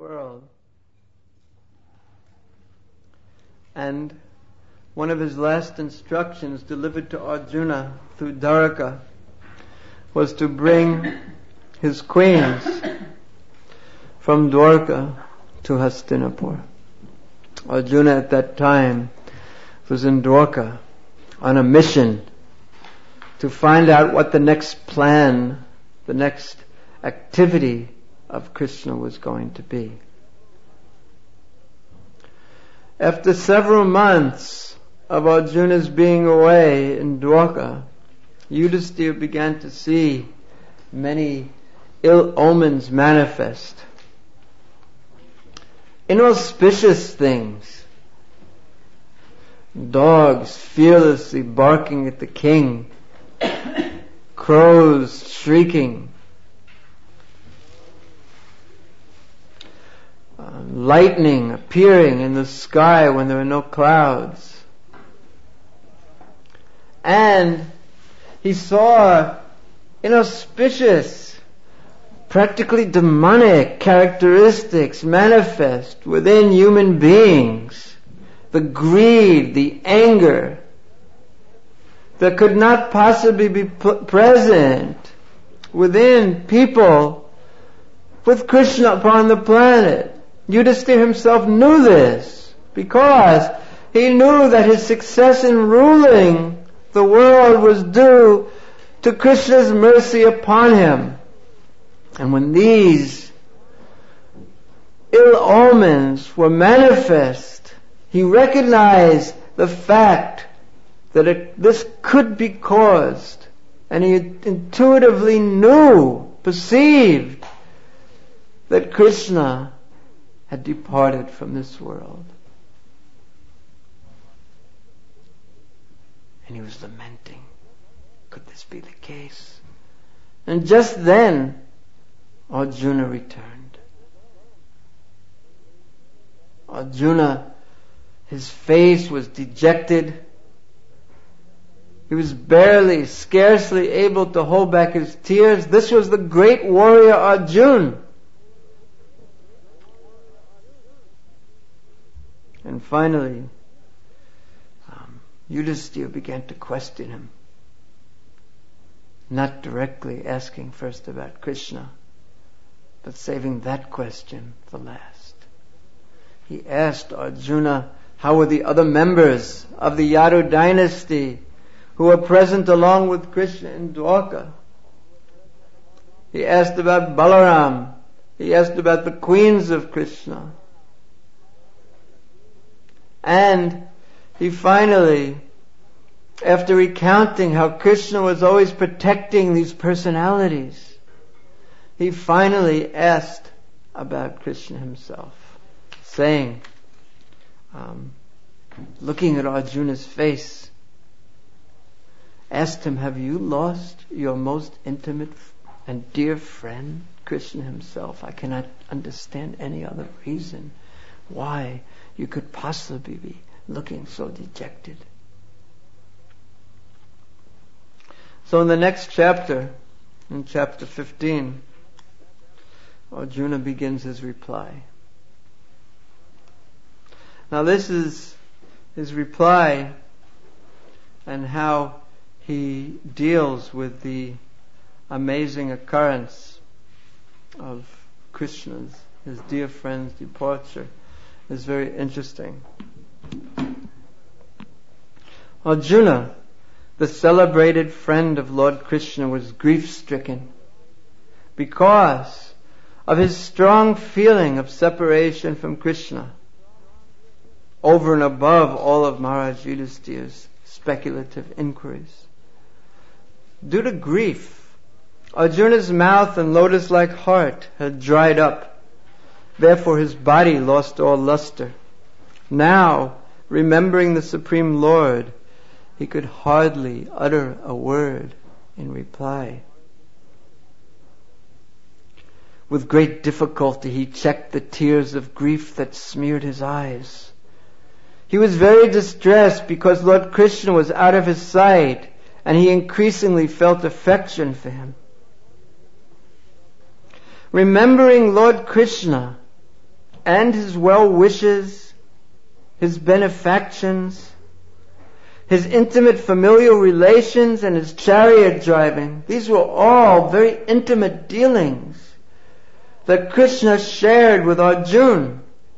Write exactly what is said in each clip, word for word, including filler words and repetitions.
world. And one of his last instructions delivered to Arjuna through Dwaraka was to bring his queens from Dwaraka to Hastinapur. Arjuna at that time was in Dwaraka on a mission to find out what the next plan, the next activity of Krishna was going to be. After several months of Arjuna's being away in Dwaraka, Yudhisthira began to see many ill omens manifest. Inauspicious things. Dogs fearlessly barking at the king. Crows shrieking. Uh, lightning appearing in the sky when there are no clouds. And he saw inauspicious, practically demonic characteristics manifest within human beings. The greed, the anger that could not possibly be p- present within people with Krishna upon the planet. Yudhisthira himself knew this because he knew that his success in ruling the world was due to Krishna's mercy upon him. And when these ill omens were manifest, he recognized the fact that it, this could be caused, and he intuitively knew, perceived, that Krishna had departed from this world. And he was lamenting, could this be the case? And just then, Arjuna returned. Arjuna, his face was dejected. He was barely, scarcely able to hold back his tears. This was the great warrior Arjuna. And finally, um, Yudhisthira began to question him. Not directly asking first about Krishna, but saving that question for last. He asked Arjuna, how were the other members of the Yadu dynasty who were present along with Krishna in Dwaraka? He asked about Balaram. He asked about the queens of Krishna. And he finally, after recounting how Krishna was always protecting these personalities, he finally asked about Krishna himself, saying, um, looking at Arjuna's face, asked him, have you lost your most intimate and dear friend, Krishna himself? I cannot understand any other reason why you could possibly be looking so dejected. So in the next chapter, in chapter fifteen, Arjuna begins his reply. Now this is his reply and how he deals with the amazing occurrence of Krishna's, his dear friend's departure, is very interesting. Arjuna, the celebrated friend of Lord Krishna, was grief-stricken because of his strong feeling of separation from Krishna, over and above all of Maharaj Yudhisthira's speculative inquiries. Due to grief, Arjuna's mouth and lotus-like heart had dried up. Therefore his body lost all luster. Now, remembering the Supreme Lord, he could hardly utter a word in reply. With great difficulty he checked the tears of grief that smeared his eyes. He was very distressed because Lord Krishna was out of his sight, and he increasingly felt affection for him. Remembering Lord Krishna, and his well wishes, his benefactions, his intimate familial relations, and his chariot driving. These were all very intimate dealings that Krishna shared with Arjuna.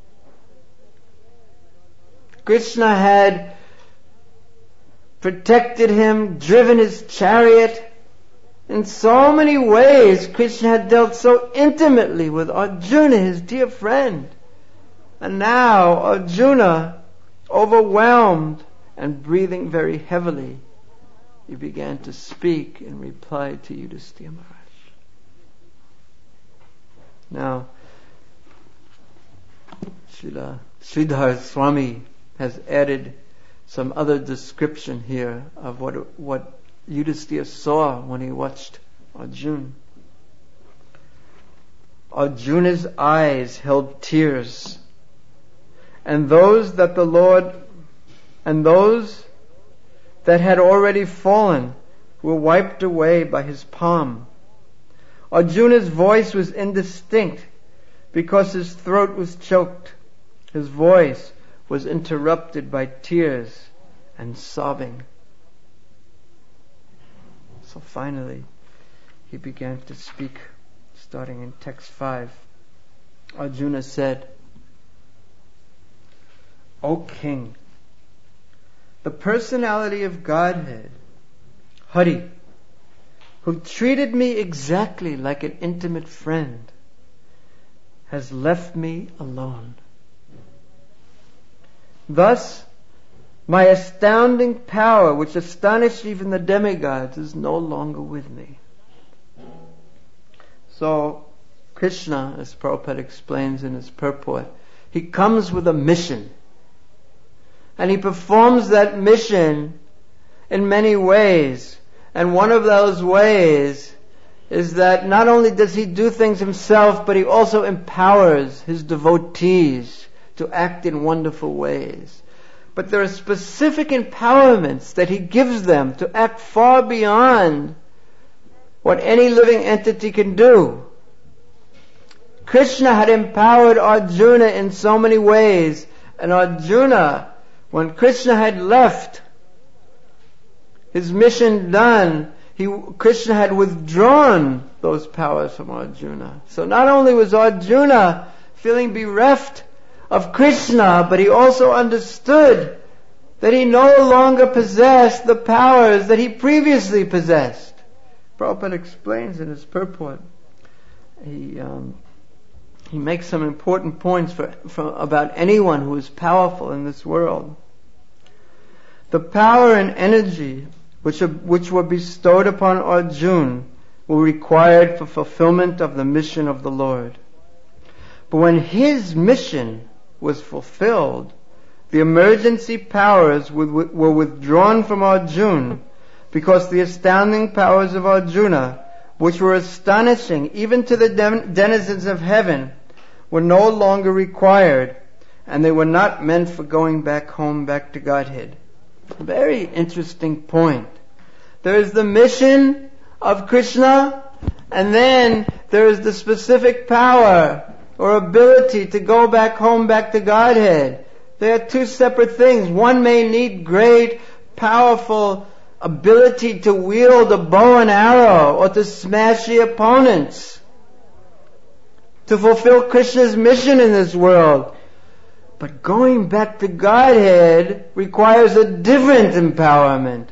Krishna had protected him, driven his chariot. In so many ways, Krishna had dealt so intimately with Arjuna, his dear friend. And now Arjuna, overwhelmed and breathing very heavily, he began to speak in reply to Yudhisthira Maharaj. Now, Srila Sridhar Swami has added some other description here of what what Yudhisthira saw when he watched Arjuna. Arjuna's eyes held tears, and those that the Lord and those that had already fallen were wiped away by his palm. Arjuna's voice was indistinct because his throat was choked. His voice was interrupted by tears and sobbing. So finally, he began to speak, starting in text five. Arjuna said, "O King, the personality of Godhead, Hari, who treated me exactly like an intimate friend, has left me alone. Thus, my astounding power, which astonished even the demigods, is no longer with me." So, Krishna, as Prabhupada explains in his purport, he comes with a mission. And he performs that mission in many ways. And one of those ways is that not only does he do things himself, but he also empowers his devotees to act in wonderful ways. But there are specific empowerments that he gives them to act far beyond what any living entity can do. Krishna had empowered Arjuna in so many ways, and Arjuna, when Krishna had left, his mission done, he, Krishna had withdrawn those powers from Arjuna. So not only was Arjuna feeling bereft of Krishna, but he also understood that he no longer possessed the powers that he previously possessed. Prabhupada explains in his purport, he um, he makes some important points for, for about anyone who is powerful in this world. The power and energy which are, which were bestowed upon Arjuna were required for fulfillment of the mission of the Lord. But when his mission was fulfilled, the emergency powers were withdrawn from Arjuna, because the astounding powers of Arjuna, which were astonishing even to the denizens of heaven, were no longer required, and they were not meant for going back home, back to Godhead. Very interesting point. There is the mission of Krishna, and then there is the specific power or ability to go back home, back to Godhead. They are two separate things. One may need great, powerful ability to wield a bow and arrow or to smash the opponents, to fulfill Krishna's mission in this world. But going back to Godhead requires a different empowerment.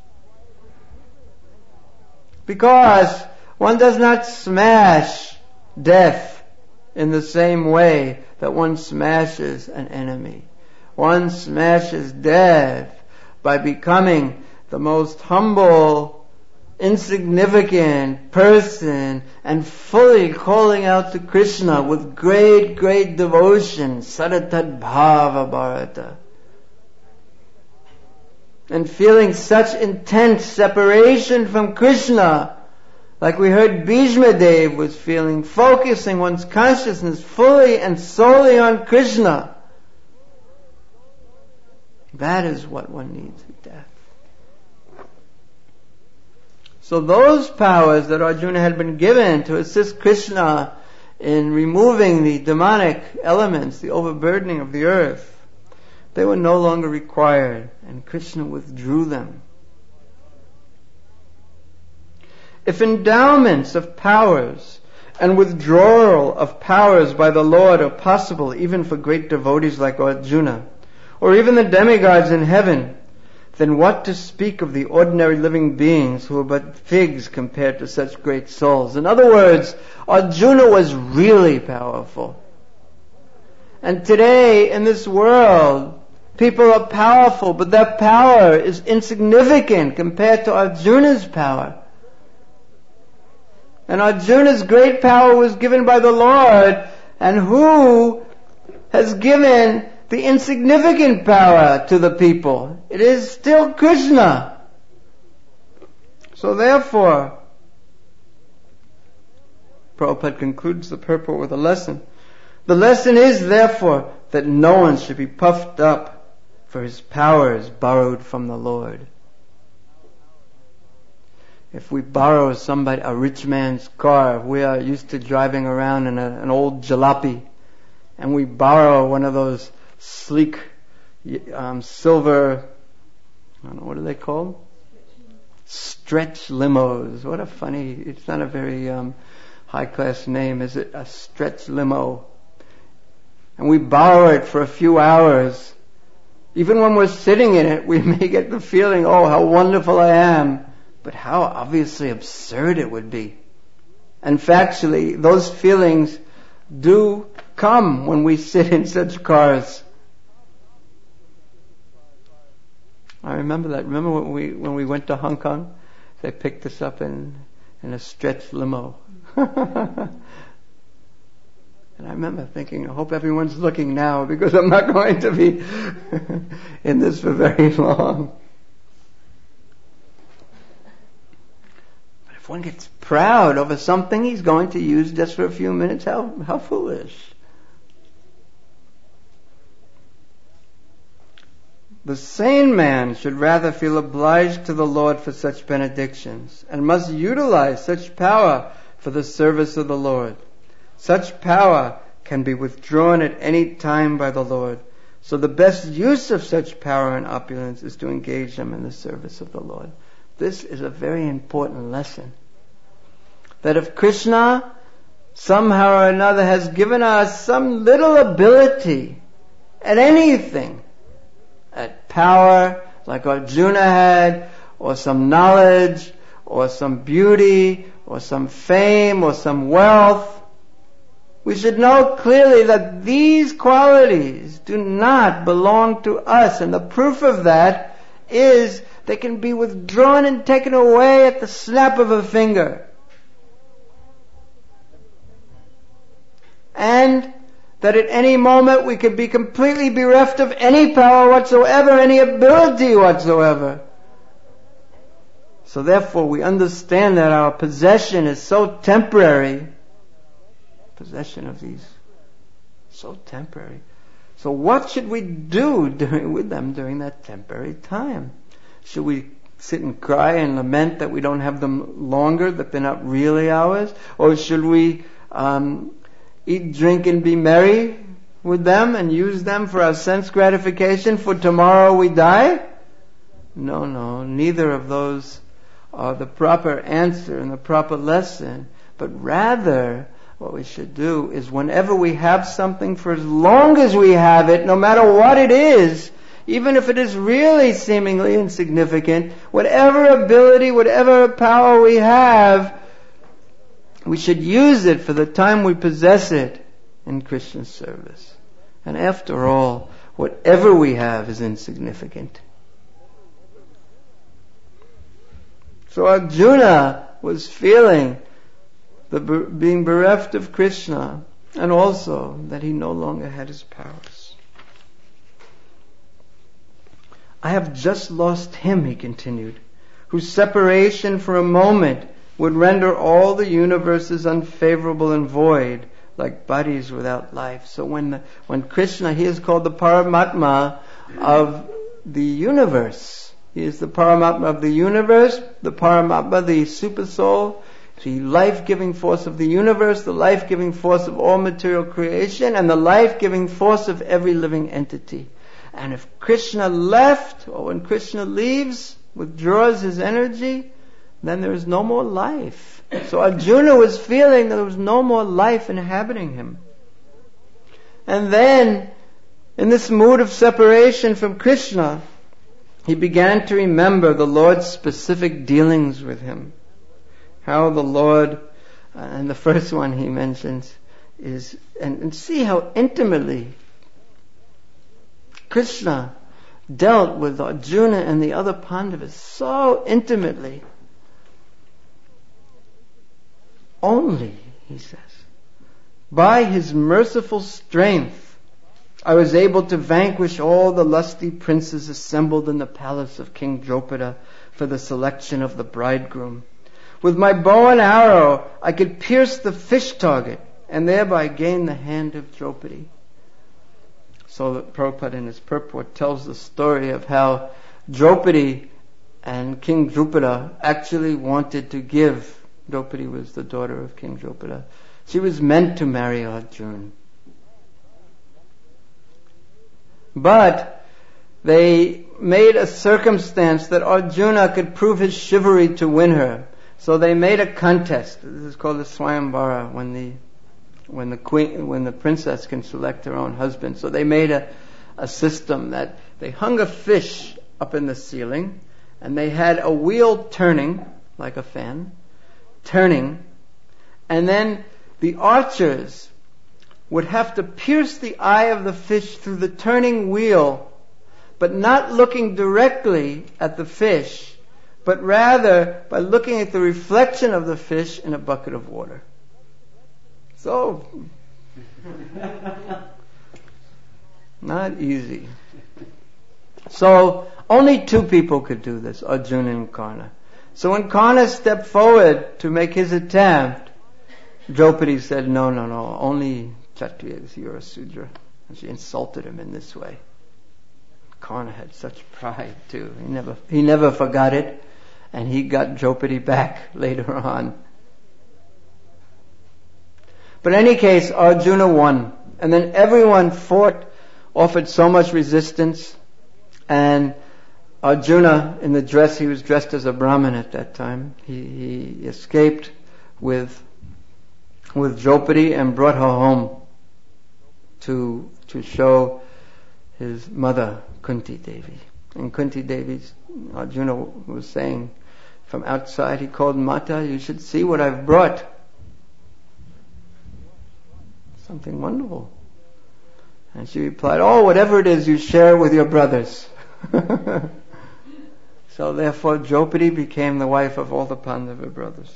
Because one does not smash death in the same way that one smashes an enemy. One smashes death by becoming the most humble, insignificant person and fully calling out to Krishna with great, great devotion, Saratad Bhava Bharata. And feeling such intense separation from Krishna, like we heard Bhishma Dev was feeling, focusing one's consciousness fully and solely on Krishna. That is what one needs at death. So those powers that Arjuna had been given to assist Krishna in removing the demonic elements, the overburdening of the earth, they were no longer required, and Krishna withdrew them. If endowments of powers and withdrawal of powers by the Lord are possible even for great devotees like Arjuna, or even the demigods in heaven, then what to speak of the ordinary living beings who are but figs compared to such great souls? In other words, Arjuna was really powerful. And today in this world, people are powerful, but their power is insignificant compared to Arjuna's power. And Arjuna's great power was given by the Lord, and who has given the insignificant power to the people? It is still Krishna. So therefore, Prabhupada concludes the purport with a lesson. The lesson is therefore that no one should be puffed up, for his power is borrowed from the Lord. If we borrow somebody, a rich man's car, we are used to driving around in a, an old jalopy, and we borrow one of those sleek um, silver, I don't know, what are they called? Stretch limos. What a funny, it's not a very um, high-class name, is it? A stretch limo. And we borrow it for a few hours. Even when we're sitting in it, we may get the feeling, oh, how wonderful I am. But how obviously absurd it would be. And factually, those feelings do come when we sit in such cars. I remember that. Remember when we when we went to Hong Kong? They picked us up in in a stretch limo. And I remember thinking, I hope everyone's looking now, because I'm not going to be in this for very long. But if one gets proud over something he's going to use just for a few minutes, how how foolish. The sane man should rather feel obliged to the Lord for such benedictions, and must utilize such power for the service of the Lord. Such power can be withdrawn at any time by the Lord. So the best use of such power and opulence is to engage them in the service of the Lord. This is a very important lesson. That if Krishna somehow or another has given us some little ability at anything, at power, like Arjuna had, or some knowledge, or some beauty, or some fame, or some wealth, we should know clearly that these qualities do not belong to us. And the proof of that is they can be withdrawn and taken away at the snap of a finger. And that at any moment we could be completely bereft of any power whatsoever, any ability whatsoever. So therefore we understand that our possession is so temporary. Possession of these, so temporary. So what should we do during, with them during that temporary time? Should we sit and cry and lament that we don't have them longer, that they're not really ours? Or should we um, eat, drink, and be merry with them and use them for our sense gratification, for tomorrow we die? No, no, neither of those are the proper answer and the proper lesson, but rather what we should do is whenever we have something, for as long as we have it, no matter what it is, even if it is really seemingly insignificant, whatever ability, whatever power we have, we should use it for the time we possess it in Krishna's service. And after all, whatever we have is insignificant. So Arjuna was feeling the being bereft of Krishna, and also that he no longer had his powers. I have just lost him, he continued, whose separation for a moment would render all the universes unfavorable and void, like bodies without life. So when the, when Krishna, he is called the Paramatma of the universe. He is the Paramatma of the universe, the Paramatma, the super soul. The life-giving force of the universe, the life-giving force of all material creation, and the life-giving force of every living entity. And if Krishna left, or when Krishna leaves, withdraws his energy, then there is no more life. So Arjuna was feeling that there was no more life inhabiting him. And then, in this mood of separation from Krishna, he began to remember the Lord's specific dealings with him. How the Lord, uh, and the first one he mentions is, and, and see how intimately Krishna dealt with Arjuna and the other Pandavas, so intimately. Only, he says, by his merciful strength, I was able to vanquish all the lusty princes assembled in the palace of King Drupada for the selection of the bridegroom. With my bow and arrow, I could pierce the fish target and thereby gain the hand of Draupadi. So that Prabhupada in his purport tells the story of how Draupadi and King Drupada actually wanted to give, Draupadi was the daughter of King Drupada, she was meant to marry Arjuna. But they made a circumstance that Arjuna could prove his chivalry to win her. So they made a contest. This is called the Swayamvara, when the when the queen, when the princess can select her own husband. So they made a, a system that they hung a fish up in the ceiling, and they had a wheel turning like a fan, turning, and then the archers would have to pierce the eye of the fish through the turning wheel, but not looking directly at the fish, but rather by looking at the reflection of the fish in a bucket of water. So, not easy. So, only two people could do this, Arjuna and Karna. So when Karna stepped forward to make his attempt, Draupadi said, no, no, no, only Kshatriyas, you're a Sudra. And she insulted him in this way. Karna had such pride too. He never, he never forgot it. And he got Draupadi back later on. But in any case, Arjuna won. And then everyone fought, offered so much resistance. And Arjuna, in the dress, he was dressed as a Brahmin at that time. He, he escaped with, with Draupadi and brought her home to, to show his mother, Kunti Devi. And Kunti Devi, Arjuna was saying from outside, he called Mata, you should see what I've brought. Something wonderful. And she replied, oh, whatever it is, you share with your brothers. So therefore Draupadi became the wife of all the Pandava brothers.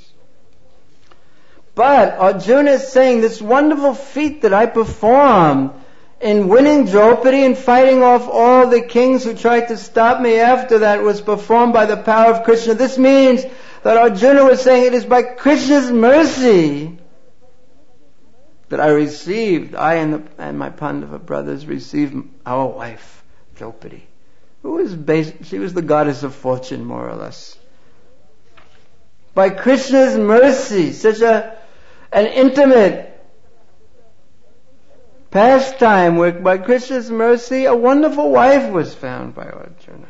But Arjuna is saying, this wonderful feat that I performed in winning Draupadi and fighting off all the kings who tried to stop me after that was performed by the power of Krishna. This means that Arjuna was saying it is by Krishna's mercy that I received, I and, the, and my Pandava brothers received our wife, Draupadi, who was based, she was the goddess of fortune, more or less. By Krishna's mercy, such a an intimate pastime where by Krishna's mercy a wonderful wife was found by Arjuna.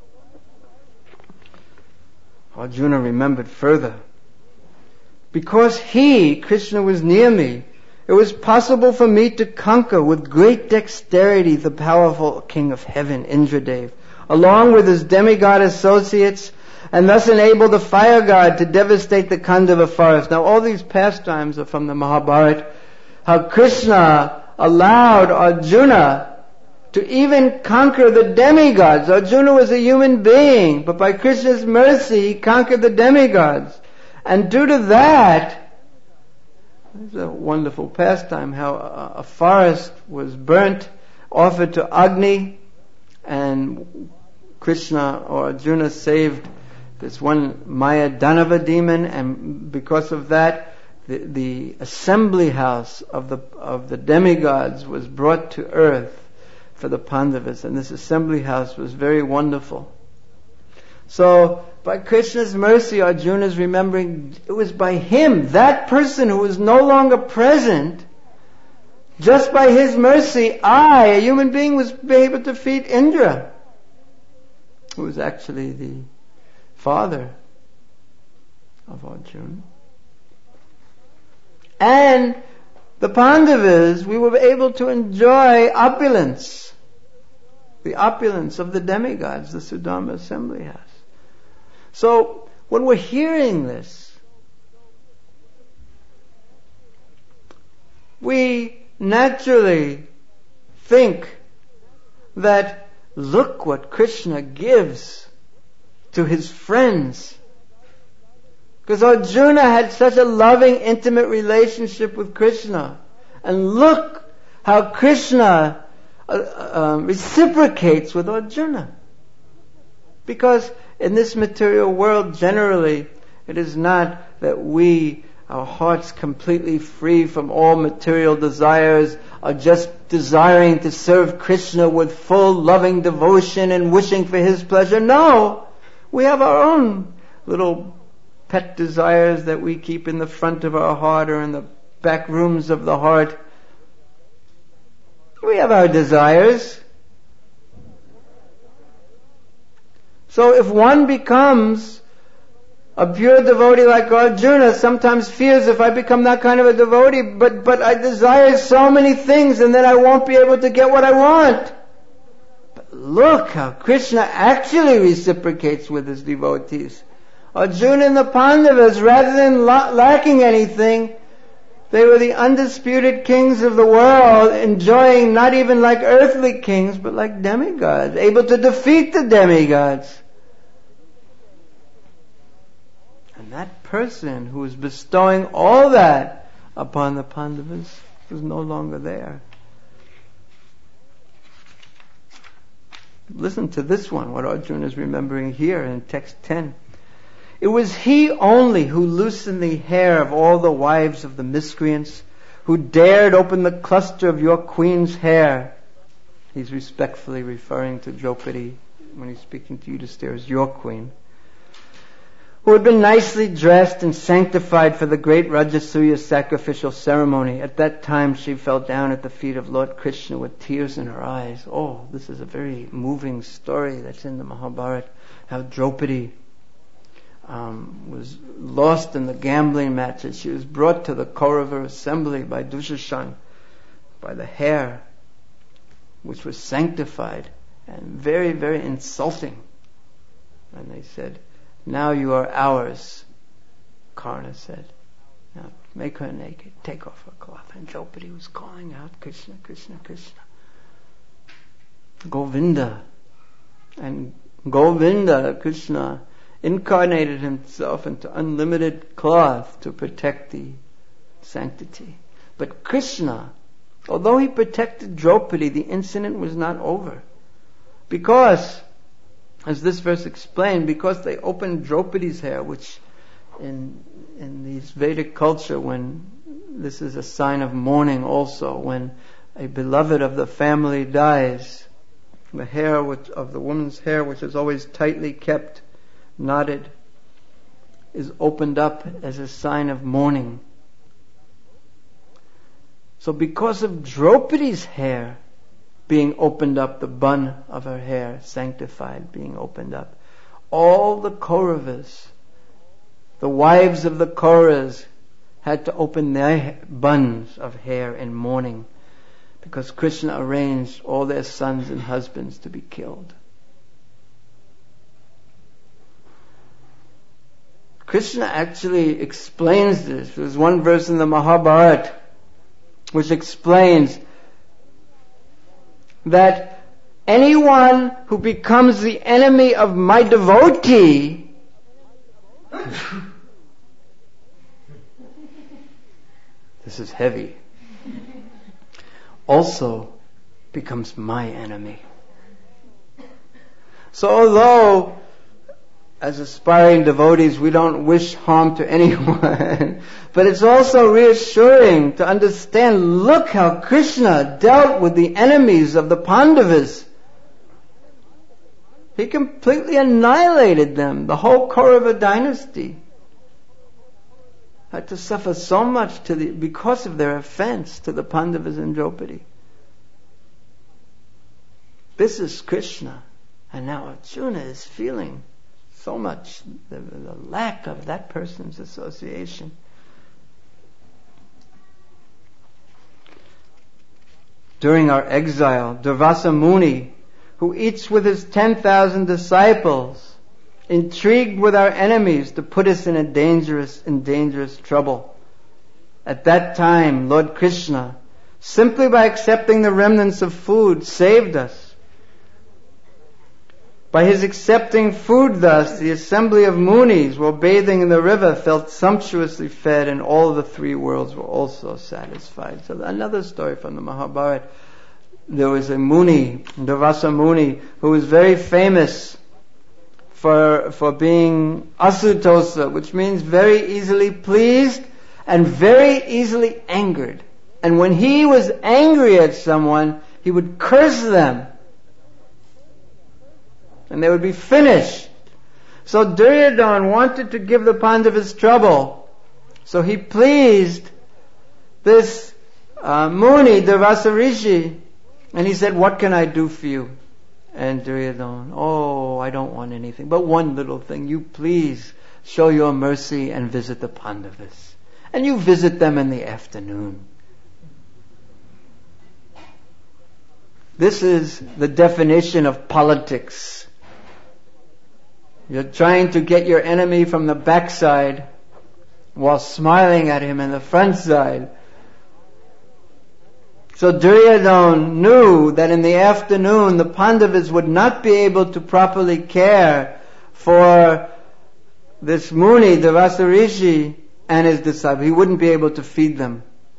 Arjuna remembered further. Because he, Krishna, was near me, it was possible for me to conquer with great dexterity the powerful king of heaven, Indradev, along with his demigod associates, and thus enable the fire god to devastate the Khandava forest. Now all these pastimes are from the Mahabharata. How Krishna allowed Arjuna to even conquer the demigods. Arjuna was a human being, but by Krishna's mercy he conquered the demigods. And due to that, it's a wonderful pastime, how a, a forest was burnt, offered to Agni, and Krishna or Arjuna saved this one Maya Danava demon, and because of that, the, the assembly house of the of the demigods was brought to earth for the Pandavas, and this assembly house was very wonderful. So, by Krishna's mercy, Arjuna is remembering it was by him, that person who was no longer present, just by his mercy, I, a human being, was able to defeat Indra, who was actually the father of Arjuna. And the Pandavas, we were able to enjoy opulence, the opulence of the demigods the Sudama assembly has. So, when we're hearing this, we naturally think that look what Krishna gives to his friends. Because Arjuna had such a loving, intimate relationship with Krishna. And look how Krishna uh, uh, reciprocates with Arjuna. Because in this material world, generally, it is not that we, our hearts completely free from all material desires, are just desiring to serve Krishna with full loving devotion and wishing for his pleasure. No! We have our own little pet desires that we keep in the front of our heart or in the back rooms of the heart. We have our desires. So if one becomes a pure devotee like Arjuna, sometimes fears if I become that kind of a devotee, but, but I desire so many things and then I won't be able to get what I want. But look how Krishna actually reciprocates with his devotees. Arjuna and the Pandavas, rather than la- lacking anything, they were the undisputed kings of the world, enjoying not even like earthly kings, but like demigods, able to defeat the demigods. And that person who was bestowing all that upon the Pandavas was no longer there. Listen to this one, what Arjuna is remembering here in text ten. It was he only who loosened the hair of all the wives of the miscreants, who dared open the cluster of your queen's hair. He's respectfully referring to Draupadi when he's speaking to Yudhisthira as your queen. Who had been nicely dressed and sanctified for the great Rajasuya sacrificial ceremony. At that time she fell down at the feet of Lord Krishna with tears in her eyes. Oh, this is a very moving story that's in the Mahabharata. How Draupadi Um, was lost in the gambling matches. She was brought to the Kaurava assembly by Dushashan, by the hair, which was sanctified and very, very insulting. And they said, now you are ours, Karna said. Now make her naked, take off her cloth. And Draupadi was calling out, Krishna, Krishna, Krishna. Govinda. And Govinda, Krishna, incarnated himself into unlimited cloth to protect the sanctity. But Krishna, although he protected Draupadi, the incident was not over. Because, as this verse explained, because they opened Draupadi's hair, which in in this Vedic culture, when this is a sign of mourning also, when a beloved of the family dies, the hair which, of the woman's hair, which is always tightly kept, knotted, is opened up as a sign of mourning. So because of Draupadi's hair being opened up, the bun of her hair, sanctified, being opened up, all the Kauravas, the wives of the Kauravas, had to open their buns of hair in mourning, because Krishna arranged all their sons and husbands to be killed. Krishna actually explains this. There's one verse in the Mahabharata which explains that anyone who becomes the enemy of my devotee this is heavy, also becomes my enemy. So although as aspiring devotees, we don't wish harm to anyone. But it's also reassuring to understand, look how Krishna dealt with the enemies of the Pandavas. He completely annihilated them. The whole Kaurava dynasty had to suffer so much to the, because of their offense to the Pandavas and Draupadi. This is Krishna. And now Arjuna is feeling so much the, the lack of that person's association. During our exile, Durvasa Muni, who eats with his ten thousand disciples, intrigued with our enemies to put us in a dangerous and dangerous trouble. At that time, Lord Krishna, simply by accepting the remnants of food, saved us. By his accepting food thus, the assembly of Munis, while bathing in the river, felt sumptuously fed, and all the three worlds were also satisfied. So another story from the Mahabharata. There was a Muni, Durvasa Muni, who was very famous for for being asutosa, which means very easily pleased and very easily angered. And when he was angry at someone, he would curse them. And they would be finished. So Duryodhana wanted to give the Pandavas trouble. So he pleased this uh, Muni, Durvasa Rishi, and he said, "What can I do for you?" And Duryodhana, "Oh, I don't want anything, but one little thing. You please show your mercy and visit the Pandavas. And you visit them in the afternoon." This is the definition of politics. You're trying to get your enemy from the backside while smiling at him in the front side. So Duryodhana knew that in the afternoon the Pandavas would not be able to properly care for this Muni, Durvasa Rishi, and his disciples. He wouldn't be able to feed them.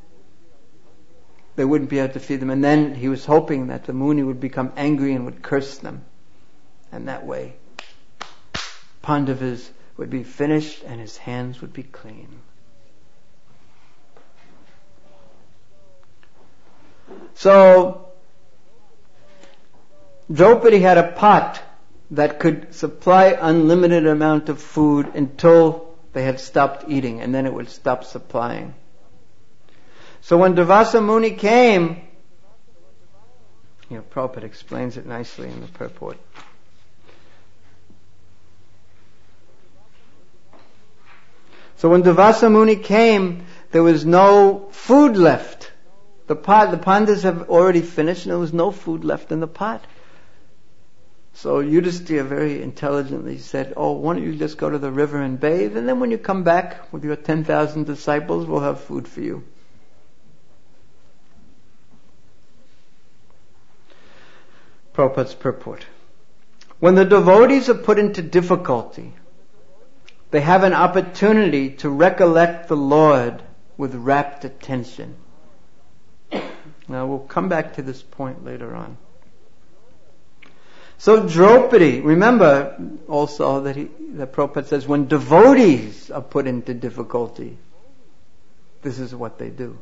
They wouldn't be able to feed them. And then he was hoping that the Muni would become angry and would curse them. And that way Pandavas would be finished and his hands would be clean. So Draupadi had a pot that could supply unlimited amount of food until they had stopped eating, and then it would stop supplying. So when Durvasa Muni came, you know, Prabhupada explains it nicely in the purport. So when Durvasa Muni came, there was no food left. The pot, the Pandavas have already finished, and there was no food left in the pot. So Yudhisthira very intelligently said, "Oh, why don't you just go to the river and bathe, and then when you come back with your ten thousand disciples, we'll have food for you." Prabhupada's purport. When the devotees are put into difficulty, they have an opportunity to recollect the Lord with rapt attention. Now we'll come back to this point later on. So Draupadi, remember also that he, that Prabhupada says when devotees are put into difficulty, this is what they do.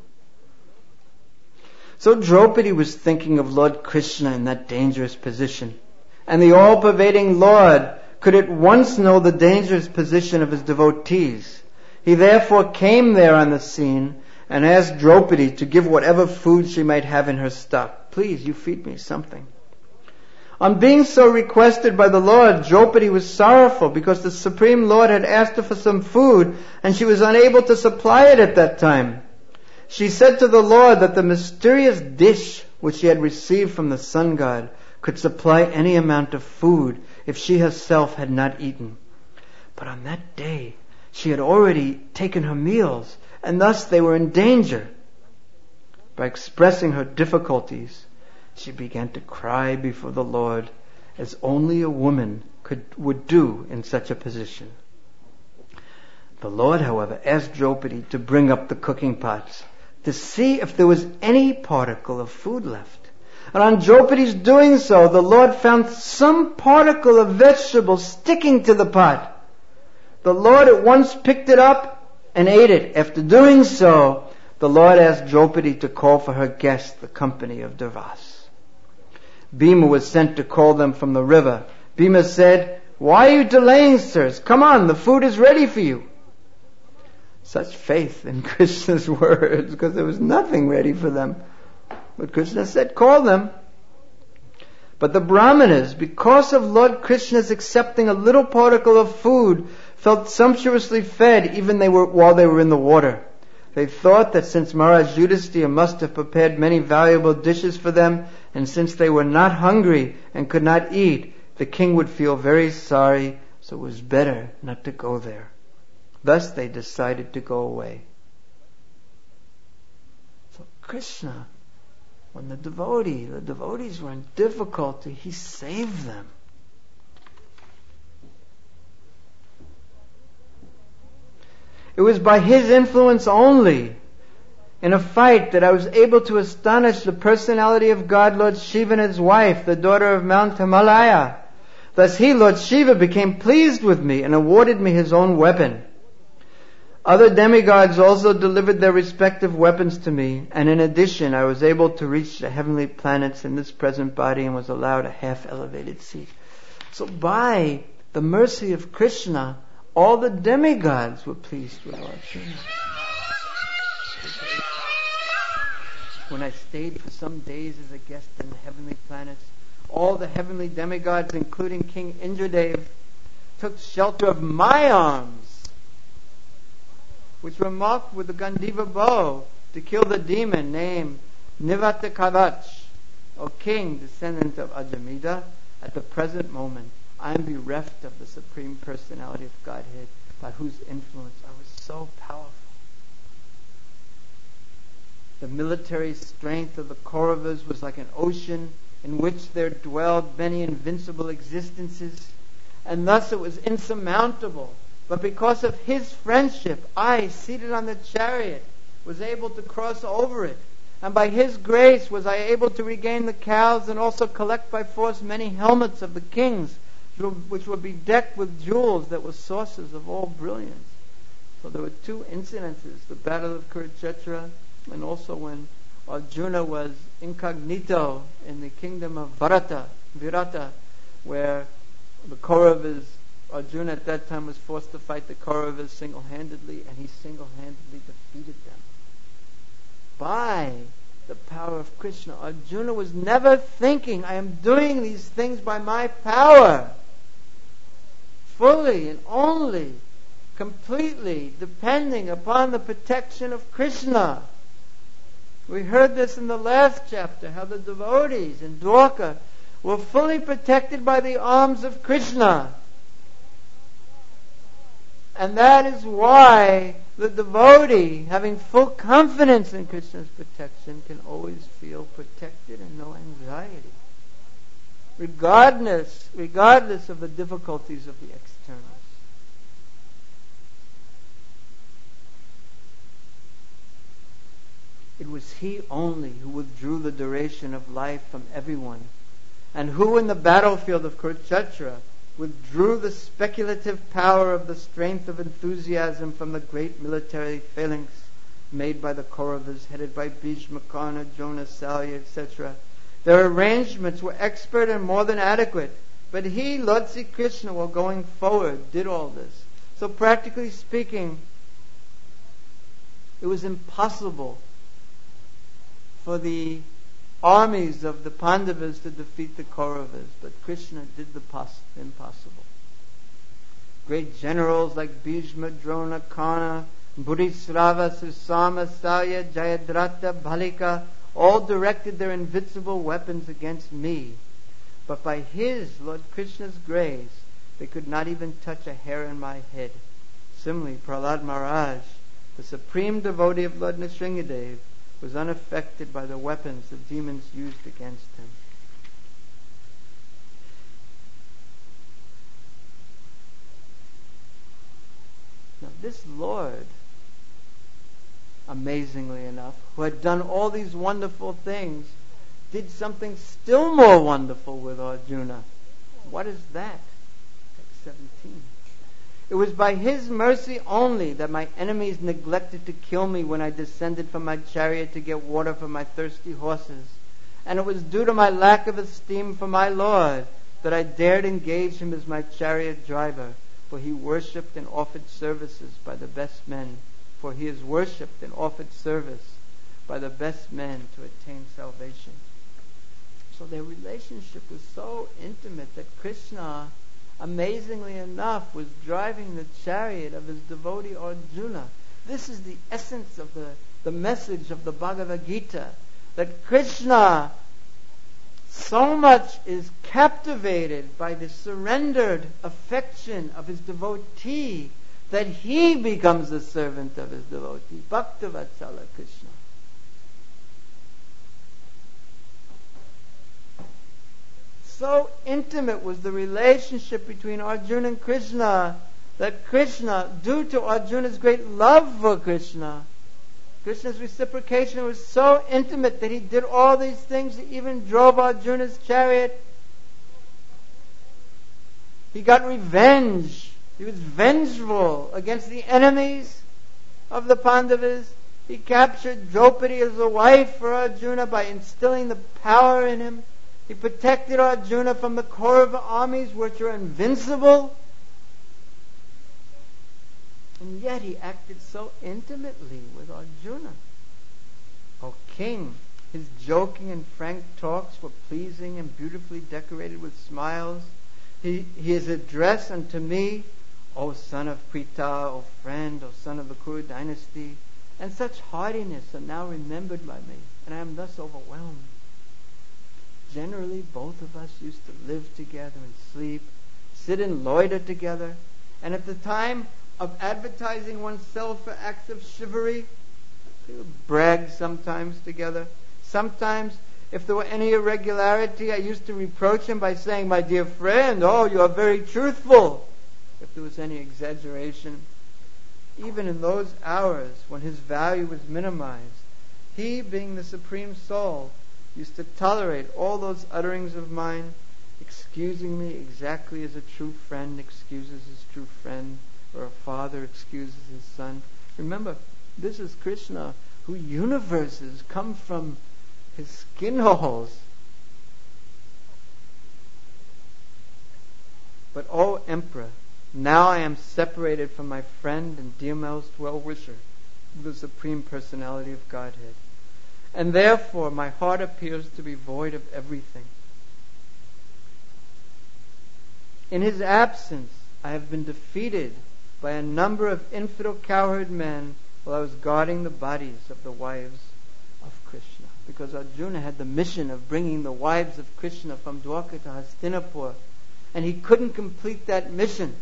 So Draupadi was thinking of Lord Krishna in that dangerous position. And the all-pervading Lord could at once know the dangerous position of his devotees. He therefore came there on the scene and asked Draupadi to give whatever food she might have in her stock. "Please, you feed me something." On being so requested by the Lord, Draupadi was sorrowful because the Supreme Lord had asked her for some food and she was unable to supply it at that time. She said to the Lord that the mysterious dish which she had received from the sun god could supply any amount of food if she herself had not eaten. But on that day, she had already taken her meals, and thus they were in danger. By expressing her difficulties, she began to cry before the Lord, as only a woman could would do in such a position. The Lord, however, asked Draupadi to bring up the cooking pots to see if there was any particle of food left. And on Draupadi's doing so, the Lord found some particle of vegetable sticking to the pot. The Lord at once picked it up and ate it. After doing so, the Lord asked Draupadi to call for her guests, the company of Durvas. Bhima was sent to call them from the river, Bhima said, "Why are you delaying, sirs? Come on, the food is ready for you." Such faith in Krishna's words, because there was nothing ready for them. But Krishna said, "Call them." But the Brahmanas, because of Lord Krishna's accepting a little particle of food, felt sumptuously fed even they were, while they were in the water. They thought that since Maharaj Yudhisthira must have prepared many valuable dishes for them, and since they were not hungry and could not eat, the king would feel very sorry, so it was better not to go there. Thus they decided to go away. So Krishna, when the devotee, the devotees were in difficulty, He saved them. It was by His influence only, in a fight, that I was able to astonish the personality of God, Lord Shiva, and His wife, the daughter of Mount Himalaya. Thus He, Lord Shiva, became pleased with me and awarded me His own weapon. Other demigods also delivered their respective weapons to me, and in addition I was able to reach the heavenly planets in this present body and was allowed a half-elevated seat. So by the mercy of Krishna, all the demigods were pleased with Arjuna. When I stayed for some days as a guest in the heavenly planets, all the heavenly demigods, including King Indradev, took shelter of my arms, which were marked with the Gandiva bow to kill the demon named Nivatakavach. O king, descendant of Ajamida, at the present moment I am bereft of the Supreme Personality of Godhead, by whose influence I was so powerful. The military strength of the Kauravas was like an ocean in which there dwelled many invincible existences, and thus it was insurmountable. But because of His friendship, I, seated on the chariot, was able to cross over it. And by His grace was I able to regain the cows and also collect by force many helmets of the kings, which were bedecked with jewels that were sources of all brilliance. So there were two incidences, the battle of Kurukshetra, and also when Arjuna was incognito in the kingdom of Varata, Virata, where the Kauravas, Arjuna at that time was forced to fight the Kauravas single-handedly, and he single-handedly defeated them. By the power of Krishna, Arjuna was never thinking, I am doing these things by my power. Fully and only, completely depending upon the protection of Krishna. We heard this in the last chapter, how the devotees in Dwarka were fully protected by the arms of Krishna. And that is why the devotee, having full confidence in Krishna's protection, can always feel protected and no anxiety, regardless, regardless of the difficulties of the externals. It was He only who withdrew the duration of life from everyone, and who in the battlefield of Kurukshetra withdrew the speculative power of the strength of enthusiasm from the great military phalanx made by the Kauravas, headed by Bhishma, Karna, Drona, Salya, et cetera. Their arrangements were expert and more than adequate, but He, Lord Sri Krishna, while going forward, did all this. So practically speaking, it was impossible for the armies of the Pandavas to defeat the Kauravas, but Krishna did the poss- impossible. Great generals like Bhishma, Drona, Karna, Buddhisrava, Susama, Salya, Jayadratha, Bhalika, all directed their invincible weapons against me. But by His, Lord Krishna's grace, they could not even touch a hair on my head. Similarly, Prahlad Maharaj, the supreme devotee of Lord Nrsingadev, was unaffected by the weapons the demons used against him. Now this Lord, amazingly enough, who had done all these wonderful things, did something still more wonderful with Arjuna. What is that? Text seventeen. It was by His mercy only that my enemies neglected to kill me when I descended from my chariot to get water for my thirsty horses. And it was due to my lack of esteem for my Lord that I dared engage him as my chariot driver, for he worshipped and offered services by the best men. For he is worshipped and offered service by the best men to attain salvation. So their relationship was so intimate that Krishna, amazingly enough, was driving the chariot of his devotee Arjuna. This is the essence of the, the message of the Bhagavad Gita, that Krishna so much is captivated by the surrendered affection of his devotee that he becomes the servant of his devotee. Bhaktavatsala Krishna. So intimate was the relationship between Arjuna and Krishna that Krishna, due to Arjuna's great love for Krishna, Krishna's reciprocation was so intimate that he did all these things. He even drove Arjuna's chariot. He got revenge. He was vengeful against the enemies of the Pandavas. He captured Draupadi as a wife for Arjuna by instilling the power in him. He protected Arjuna from the Kaurava armies, which are invincible. And yet he acted so intimately with Arjuna. O king, his joking and frank talks were pleasing and beautifully decorated with smiles. He, his address unto me, O son of Pritha, O friend, O son of the Kuru dynasty, and such hardiness are now remembered by me, and I am thus overwhelmed. Generally, both of us used to live together and sleep, sit and loiter together, and at the time of advertising oneself for acts of chivalry, we would brag sometimes together. Sometimes, if there were any irregularity, I used to reproach him by saying, my dear friend, oh, you are very truthful. If there was any exaggeration, even in those hours when his value was minimized, he, being the Supreme Soul, used to tolerate all those utterings of mine, excusing me exactly as a true friend excuses his true friend, or a father excuses his son. Remember, this is Krishna, who universes come from his skin holes. But, O Emperor, now I am separated from my friend and dearmost well-wisher, the Supreme Personality of Godhead. And therefore my heart appears to be void of everything. In his absence, I have been defeated by a number of infidel cowherd men while I was guarding the bodies of the wives of Krishna. Because Arjuna had the mission of bringing the wives of Krishna from Dwarka to Hastinapur, and he couldn't complete that mission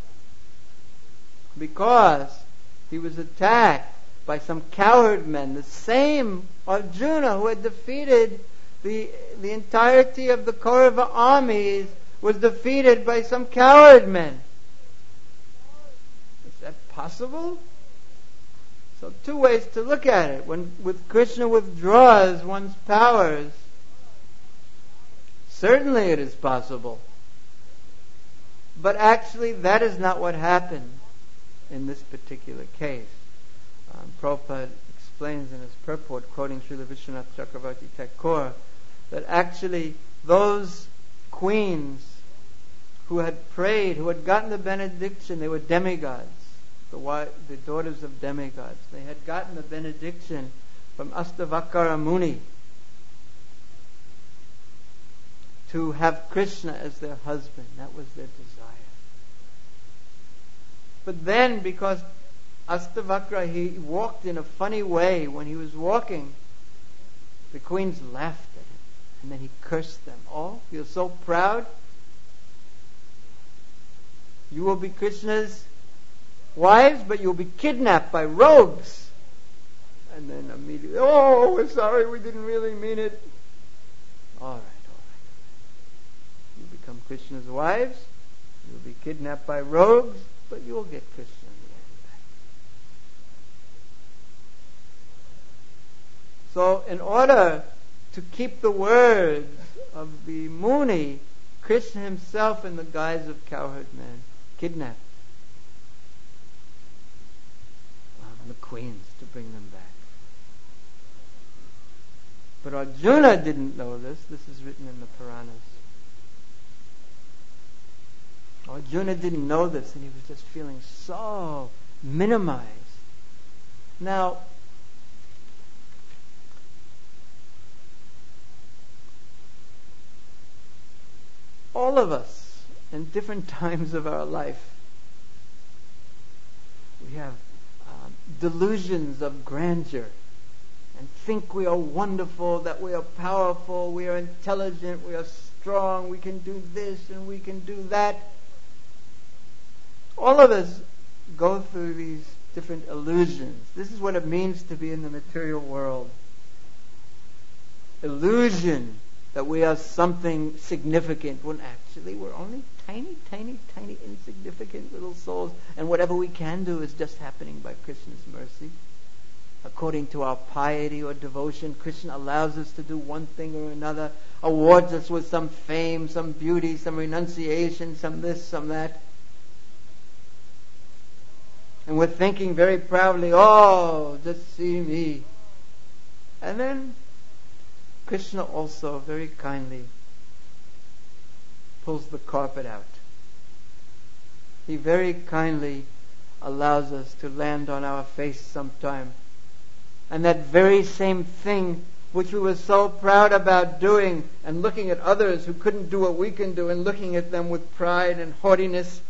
because he was attacked by some cowherd men, the same Arjuna who had defeated the, the entirety of the Kaurava armies was defeated by some cowherd men. Is that possible? So two ways to look at it. When with Krishna withdraws one's powers, certainly it is possible. But actually that is not what happened in this particular case. Um, Prabhupada explains in his purport, quoting Srila Vishwanath Chakravarti Thakur, that actually those queens who had prayed, who had gotten the benediction, they were demigods, the, wife, the daughters of demigods. They had gotten the benediction from Astavakara Muni to have Krishna as their husband. That was their desire. But then, because Astavakra, he walked in a funny way when he was walking, the queens laughed at him, and then he cursed them. Oh, you're so proud? You will be Krishna's wives, but you'll be kidnapped by rogues. And then immediately, oh, we're sorry, we didn't really mean it. All right, all right. You become Krishna's wives, you'll be kidnapped by rogues, but you will get Krishna in the end back. So in order to keep the words of the Muni, Krishna himself, in the guise of cowherd men, kidnapped um, the queens to bring them back. But Arjuna didn't know this. This is written in the Puranas. Arjuna didn't know this, and he was just feeling so minimized. Now, all of us, in different times of our life, we have um, delusions of grandeur and think we are wonderful, that we are powerful, we are intelligent, we are strong, we can do this and we can do that. All of us go through these different illusions. This is what it means to be in the material world. Illusion that we are something significant, when actually we're only tiny, tiny, tiny, insignificant little souls, and whatever we can do is just happening by Krishna's mercy. According to our piety or devotion, Krishna allows us to do one thing or another, awards us with some fame, some beauty, some renunciation, some this, some that. And we're thinking very proudly, oh, just see me. And then Krishna also very kindly pulls the carpet out. He very kindly allows us to land on our face sometime. And that very same thing which we were so proud about doing, and looking at others who couldn't do what we can do, and looking at them with pride and haughtiness,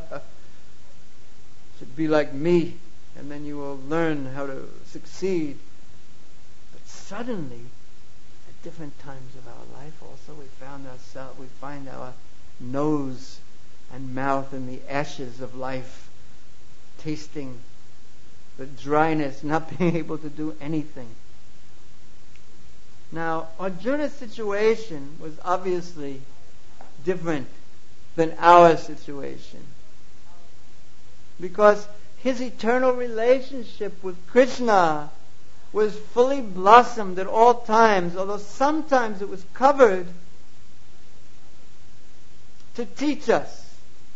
should be like me, and then you will learn how to succeed. But suddenly, at different times of our life also, we found ourselves, we find our nose and mouth in the ashes of life, tasting the dryness, not being able to do anything. Now, Arjuna's situation was obviously different than our situation, because his eternal relationship with Krishna was fully blossomed at all times, although sometimes it was covered to teach us,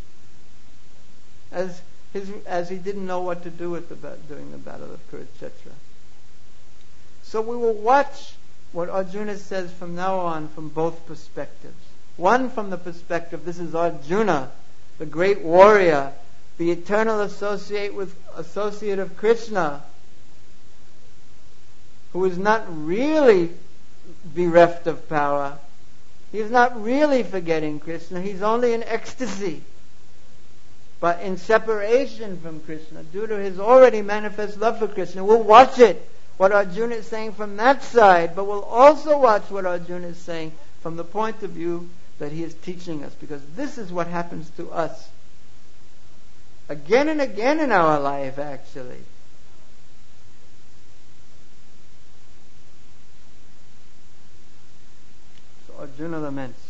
as his, as he didn't know what to do with the, during the battle of Kurukshetra. So we will watch what Arjuna says from now on from both perspectives. One, from the perspective, this is Arjuna, the great warrior, the eternal associate with associate of Krishna, who is not really bereft of power. He is not really forgetting Krishna. He's only in ecstasy, but in separation from Krishna due to his already manifest love for Krishna. We'll watch it, what Arjuna is saying from that side, but we'll also watch what Arjuna is saying from the point of view that he is teaching us, because this is what happens to us again and again in our life, actually. So Arjuna laments,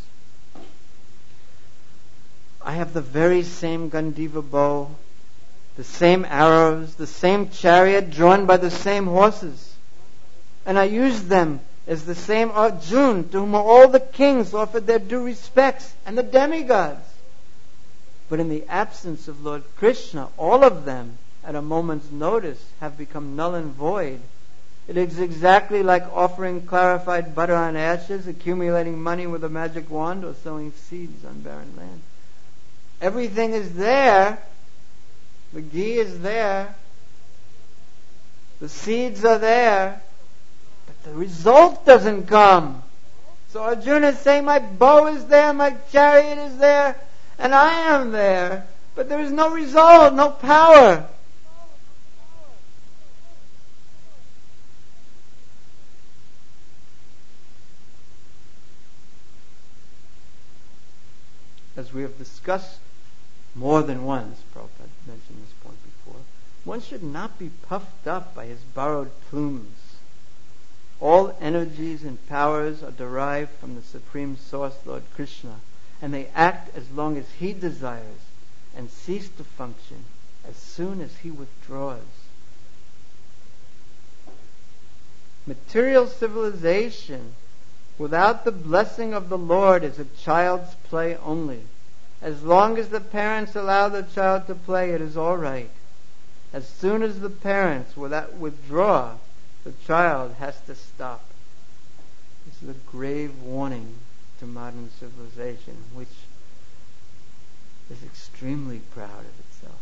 I have the very same Gandiva bow, the same arrows, the same chariot drawn by the same horses, and I use them as the same Arjuna to whom all the kings offered their due respects, and the demigods. But in the absence of Lord Krishna, all of them, at a moment's notice, have become null and void. It is exactly like offering clarified butter on ashes, accumulating money with a magic wand, or sowing seeds on barren land. Everything is there. The ghee is there. The seeds are there. But the result doesn't come. So Arjuna is saying, my bow is there, my chariot is there, and I am there. But there is no result, no power. As we have discussed more than once, Prabhupada mentioned this point before, one should not be puffed up by his borrowed plumes. All energies and powers are derived from the Supreme Source, Lord Krishna, and they act as long as he desires and cease to function as soon as he withdraws. Material civilization without the blessing of the Lord is a child's play only. As long as the parents allow the child to play, it is all right. As soon as the parents withdraw, the child has to stop. This is a grave warning to modern civilization, which is extremely proud of itself.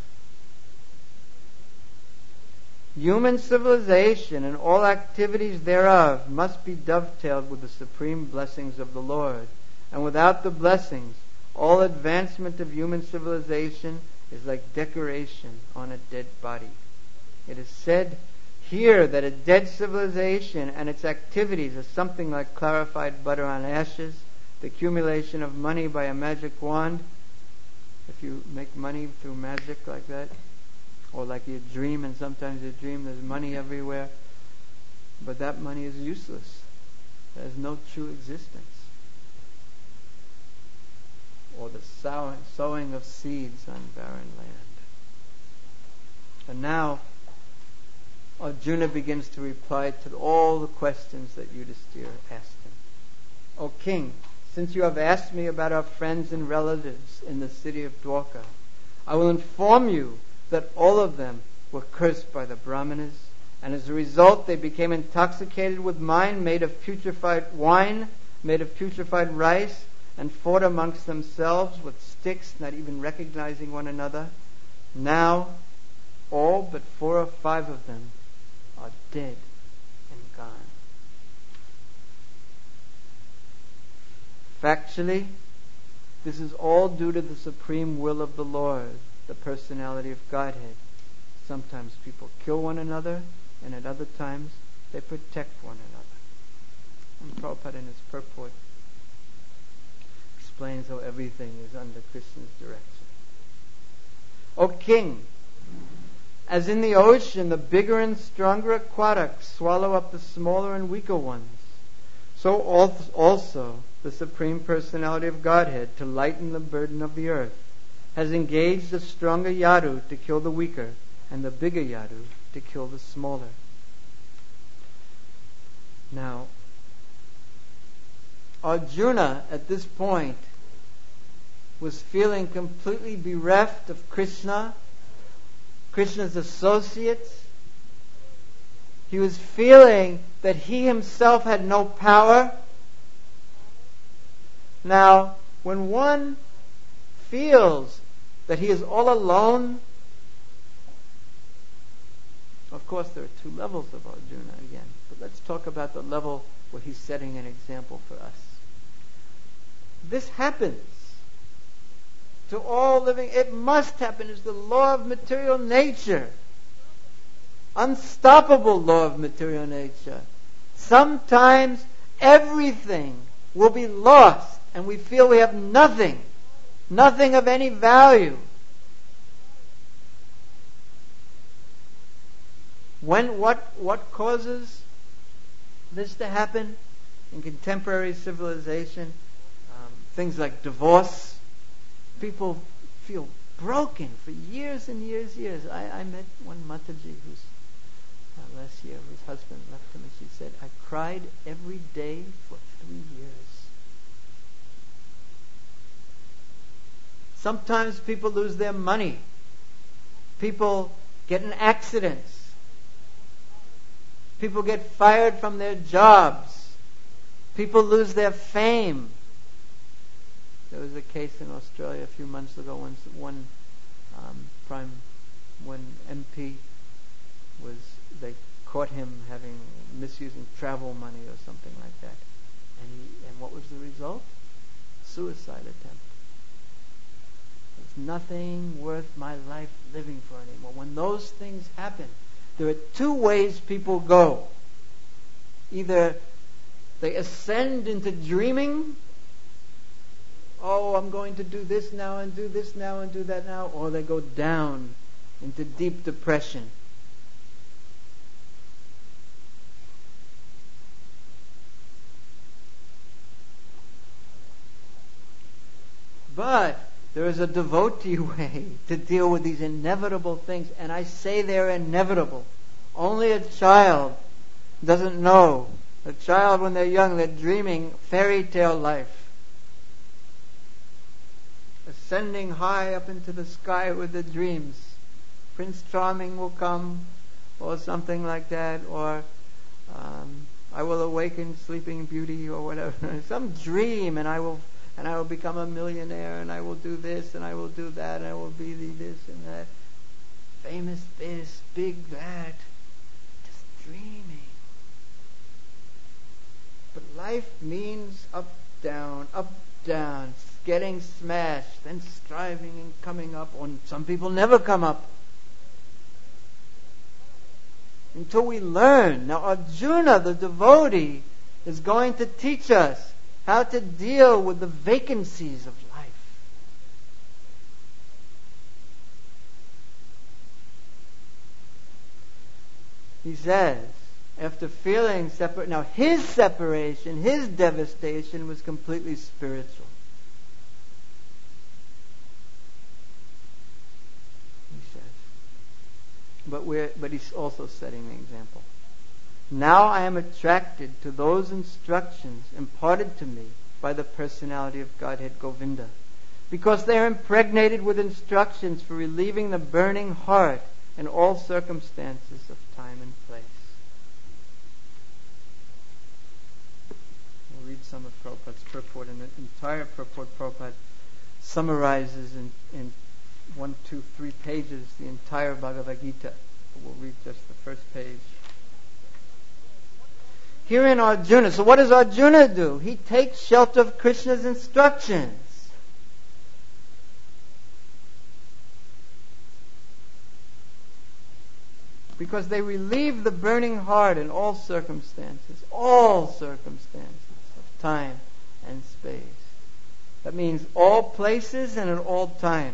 Human civilization and all activities thereof must be dovetailed with the supreme blessings of the Lord. And without the blessings, all advancement of human civilization is like decoration on a dead body. It is said here that a dead civilization and its activities are something like clarified butter on ashes, the accumulation of money by a magic wand. If you make money through magic like that, or like you dream, and sometimes you dream there's money everywhere, but that money is useless. It has no true existence. Or the sowing, sowing of seeds on barren land. And now Arjuna begins to reply to all the questions that Yudhisthira asked him. O king, since you have asked me about our friends and relatives in the city of Dwarka, I will inform you that all of them were cursed by the Brahmanas, and as a result they became intoxicated with wine made of putrefied wine, made of putrefied rice, and fought amongst themselves with sticks, not even recognizing one another. Now, all but four or five of them are dead and gone. Factually, this is all due to the supreme will of the Lord, the personality of Godhead. Sometimes people kill one another, and at other times they protect one another. And Prabhupada in his purport explains how everything is under Krishna's direction. O king, as in the ocean the bigger and stronger aquatics swallow up the smaller and weaker ones, so also the Supreme Personality of Godhead, to lighten the burden of the earth, has engaged the stronger Yadu to kill the weaker, and the bigger Yadu to kill the smaller. Now, Arjuna at this point was feeling completely bereft of Krishna, Krishna's associates. He was feeling that he himself had no power. Now, when one feels that he is all alone, of course there are two levels of Arjuna again, but let's talk about the level where he's setting an example for us. This happens to all living. It must happen. It's the law of material nature. Unstoppable law of material nature. Sometimes everything will be lost and we feel we have nothing. Nothing of any value. When what what causes this to happen in contemporary civilization? Um, things like divorce. People feel broken for years and years, years. I, I met one Mataji who's uh, last year whose husband left him, and she said, "I cried every day for three years." Sometimes people lose their money. People get in accidents. People get fired from their jobs. People lose their fame. There was a case in Australia a few months ago when one um, prime, one M P was, they caught him having, misusing travel money or something like that. And he, and what was the result? Suicide attempt. There's nothing worth my life living for anymore. When those things happen, there are two ways people go. Either they ascend into dreaming, oh, I'm going to do this now and do this now and do that now, or they go down into deep depression. But there is a devotee way to deal with these inevitable things, and I say they're inevitable. Only a child doesn't know. A child, when they're young, they're dreaming fairy tale life. Ascending high up into the sky with the dreams. Prince Charming will come, or something like that, or um, I will awaken Sleeping Beauty, or whatever. Some dream, and I will and I will become a millionaire, and I will do this, and I will do that, and I will be the this and that. Famous this, big that. Just dreaming. But life means up, down, up, down, getting smashed, then striving and coming up. Or some people never come up. Until we learn. Now Arjuna, the devotee, is going to teach us how to deal with the vacancies of life. He says, after feeling separate, now his separation, his devastation was completely spiritual. He says. But we're, but he's also setting the example. Now I am attracted to those instructions imparted to me by the personality of Godhead Govinda, because they are impregnated with instructions for relieving the burning heart in all circumstances of time and place. We'll read some of Prabhupada's purport, and the entire purport Prabhupada summarizes in, in one, two, three pages the entire Bhagavad Gita. We'll read just the first page. Herein Arjuna, so what does Arjuna do? He takes shelter of Krishna's instructions. Because they relieve the burning heart in all circumstances, all circumstances of time and space. That means all places and at all times.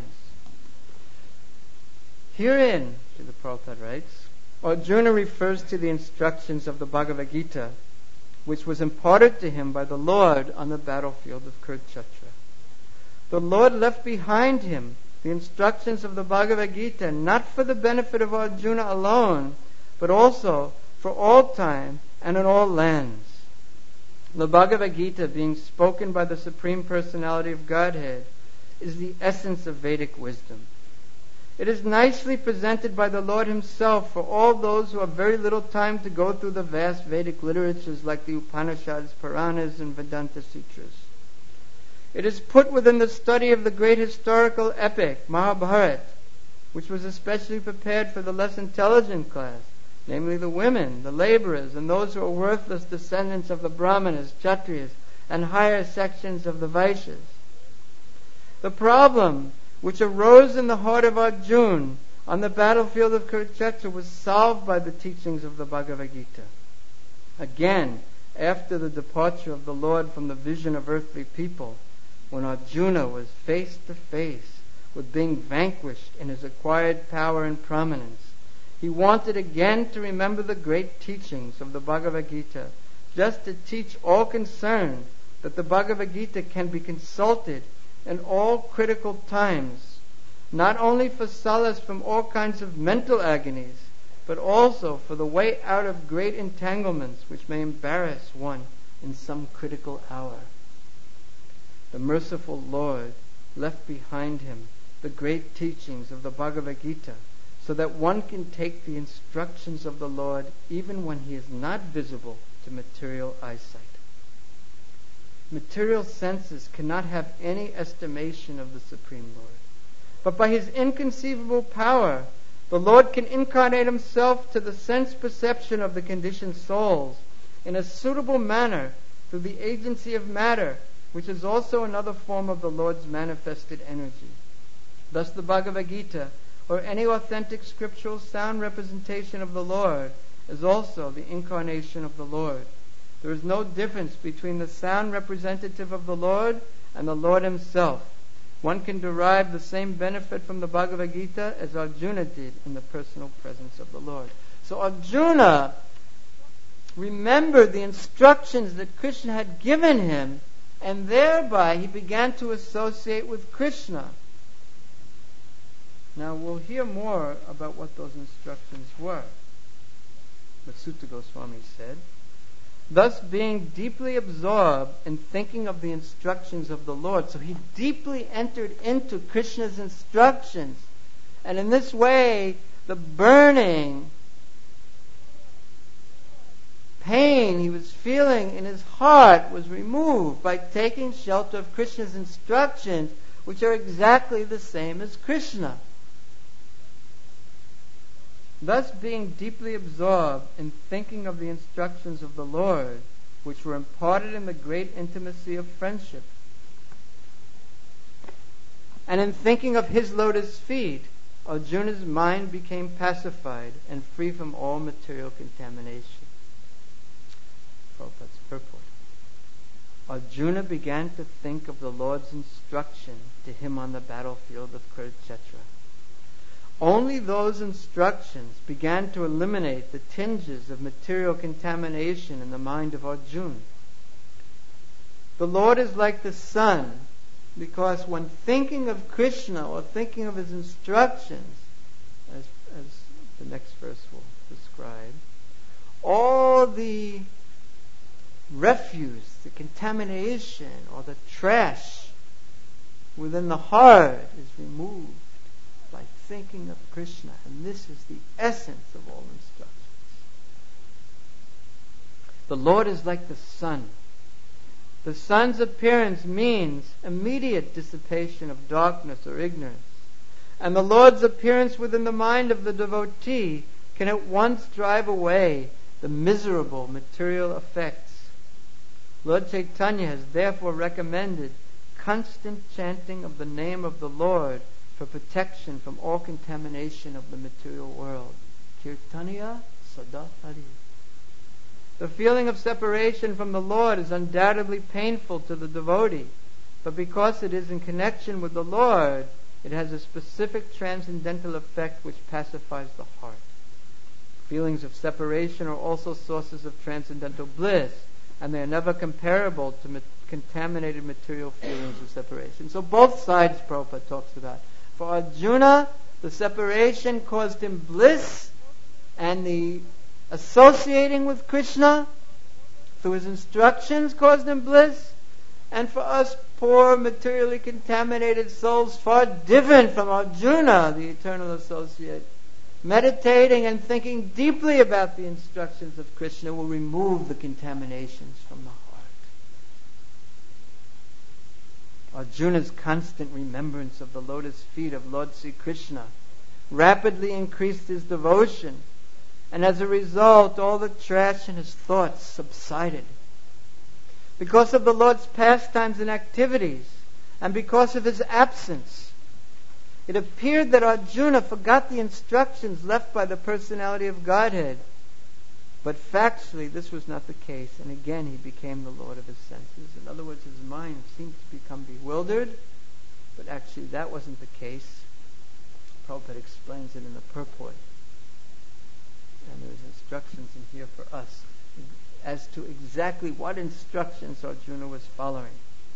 Herein, Srila Prabhupada writes, Arjuna refers to the instructions of the Bhagavad Gita, which was imparted to him by the Lord on the battlefield of Kurukshetra. The Lord left behind him the instructions of the Bhagavad Gita, not for the benefit of Arjuna alone, but also for all time and in all lands. The Bhagavad Gita, being spoken by the Supreme Personality of Godhead, is the essence of Vedic wisdom. It is nicely presented by the Lord Himself for all those who have very little time to go through the vast Vedic literatures like the Upanishads, Puranas, and Vedanta Sutras. It is put within the study of the great historical epic, Mahabharata, which was especially prepared for the less intelligent class, namely the women, the laborers, and those who are worthless descendants of the Brahmanas, Kshatriyas, and higher sections of the Vaishyas. The problem which arose in the heart of Arjuna on the battlefield of Kurukshetra was solved by the teachings of the Bhagavad Gita. Again, after the departure of the Lord from the vision of earthly people, when Arjuna was face to face with being vanquished in his acquired power and prominence, he wanted again to remember the great teachings of the Bhagavad Gita, just to teach all concerned that the Bhagavad Gita can be consulted in all critical times, not only for solace from all kinds of mental agonies, but also for the way out of great entanglements which may embarrass one in some critical hour. The merciful Lord left behind Him the great teachings of the Bhagavad Gita, so that one can take the instructions of the Lord even when He is not visible to material eyesight. Material senses cannot have any estimation of the Supreme Lord. But by His inconceivable power, the Lord can incarnate Himself to the sense perception of the conditioned souls in a suitable manner through the agency of matter, which is also another form of the Lord's manifested energy. Thus the Bhagavad Gita, or any authentic scriptural sound representation of the Lord, is also the incarnation of the Lord. There is no difference between the sound representative of the Lord and the Lord Himself. One can derive the same benefit from the Bhagavad Gita as Arjuna did in the personal presence of the Lord. So Arjuna remembered the instructions that Krishna had given him, and thereby he began to associate with Krishna. Now we'll hear more about what those instructions were. But Sutta Goswami said, thus being deeply absorbed in thinking of the instructions of the Lord, so he deeply entered into Krishna's instructions, and in this way the burning pain he was feeling in his heart was removed by taking shelter of Krishna's instructions, which are exactly the same as Krishna. Thus, being deeply absorbed in thinking of the instructions of the Lord, which were imparted in the great intimacy of friendship, and in thinking of his lotus feet, Arjuna's mind became pacified and free from all material contamination. Prabhupada's purport. Arjuna began to think of the Lord's instruction to him on the battlefield of Kurukshetra. Only those instructions began to eliminate the tinges of material contamination in the mind of Arjuna. The Lord is like the sun, because when thinking of Krishna or thinking of his instructions, as, as the next verse will describe, all the refuse, the contamination, or the trash within the heart is removed by thinking of Krishna. And this is the essence of all instructions. The Lord is like the sun. The sun's appearance means immediate dissipation of darkness or ignorance. And the Lord's appearance within the mind of the devotee can at once drive away the miserable material effects. Lord Chaitanya has therefore recommended constant chanting of the name of the Lord for protection from all contamination of the material world. Kirtaniya Sada Hari. The feeling of separation from the Lord is undoubtedly painful to the devotee, but because it is in connection with the Lord, it has a specific transcendental effect which pacifies the heart. Feelings of separation are also sources of transcendental bliss, and they are never comparable to ma- contaminated material feelings of separation. So both sides Prabhupada talks about. For Arjuna, the separation caused him bliss, and the associating with Krishna through his instructions caused him bliss. And for us poor materially contaminated souls, far different from Arjuna, the eternal associate, meditating and thinking deeply about the instructions of Krishna will remove the contaminations from the heart. Arjuna's constant remembrance of the lotus feet of Lord Sri Krishna rapidly increased his devotion, and as a result, all the trash in his thoughts subsided. Because of the Lord's pastimes and activities, and because of his absence, it appeared that Arjuna forgot the instructions left by the personality of Godhead. But factually, this was not the case, and again he became the Lord of his senses. In other words, his mind seemed to become bewildered, but actually that wasn't the case. Prabhupada explains it in the purport. And there's instructions in here for us as to exactly what instructions Arjuna was following.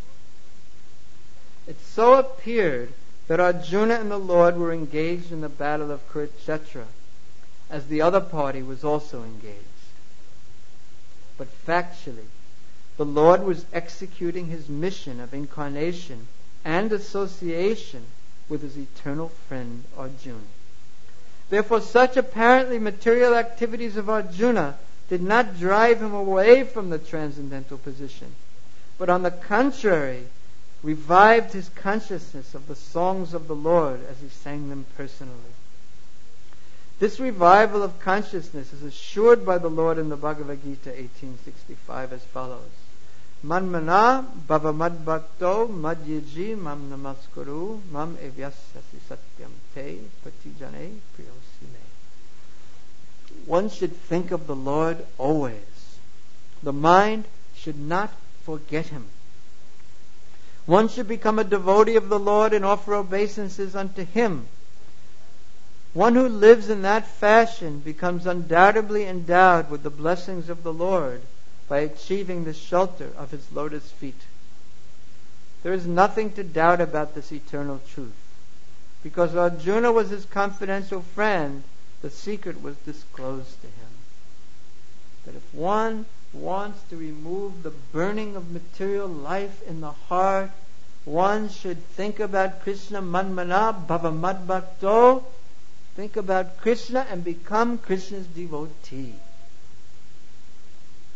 It so appeared that Arjuna and the Lord were engaged in the battle of Kurukshetra, as the other party was also engaged. But factually, the Lord was executing his mission of incarnation and association with his eternal friend Arjuna. Therefore, such apparently material activities of Arjuna did not drive him away from the transcendental position, but on the contrary, revived his consciousness of the songs of the Lord as he sang them personally. This revival of consciousness is assured by the Lord in the Bhagavad Gita eighteen sixty-five as follows. Manmana bhavamad bhakto madhyaji mam namaskuru mam evyasasi satyam te patijane priyosime. One should think of the Lord always. The mind should not forget him. One should become a devotee of the Lord and offer obeisances unto him. One who lives in that fashion becomes undoubtedly endowed with the blessings of the Lord by achieving the shelter of his lotus feet. There is nothing to doubt about this eternal truth. Because Arjuna was his confidential friend, the secret was disclosed to him. That if one wants to remove the burning of material life in the heart, one should think about Krishna manmana bhavamad bhakto. Think about Krishna and become Krishna's devotee.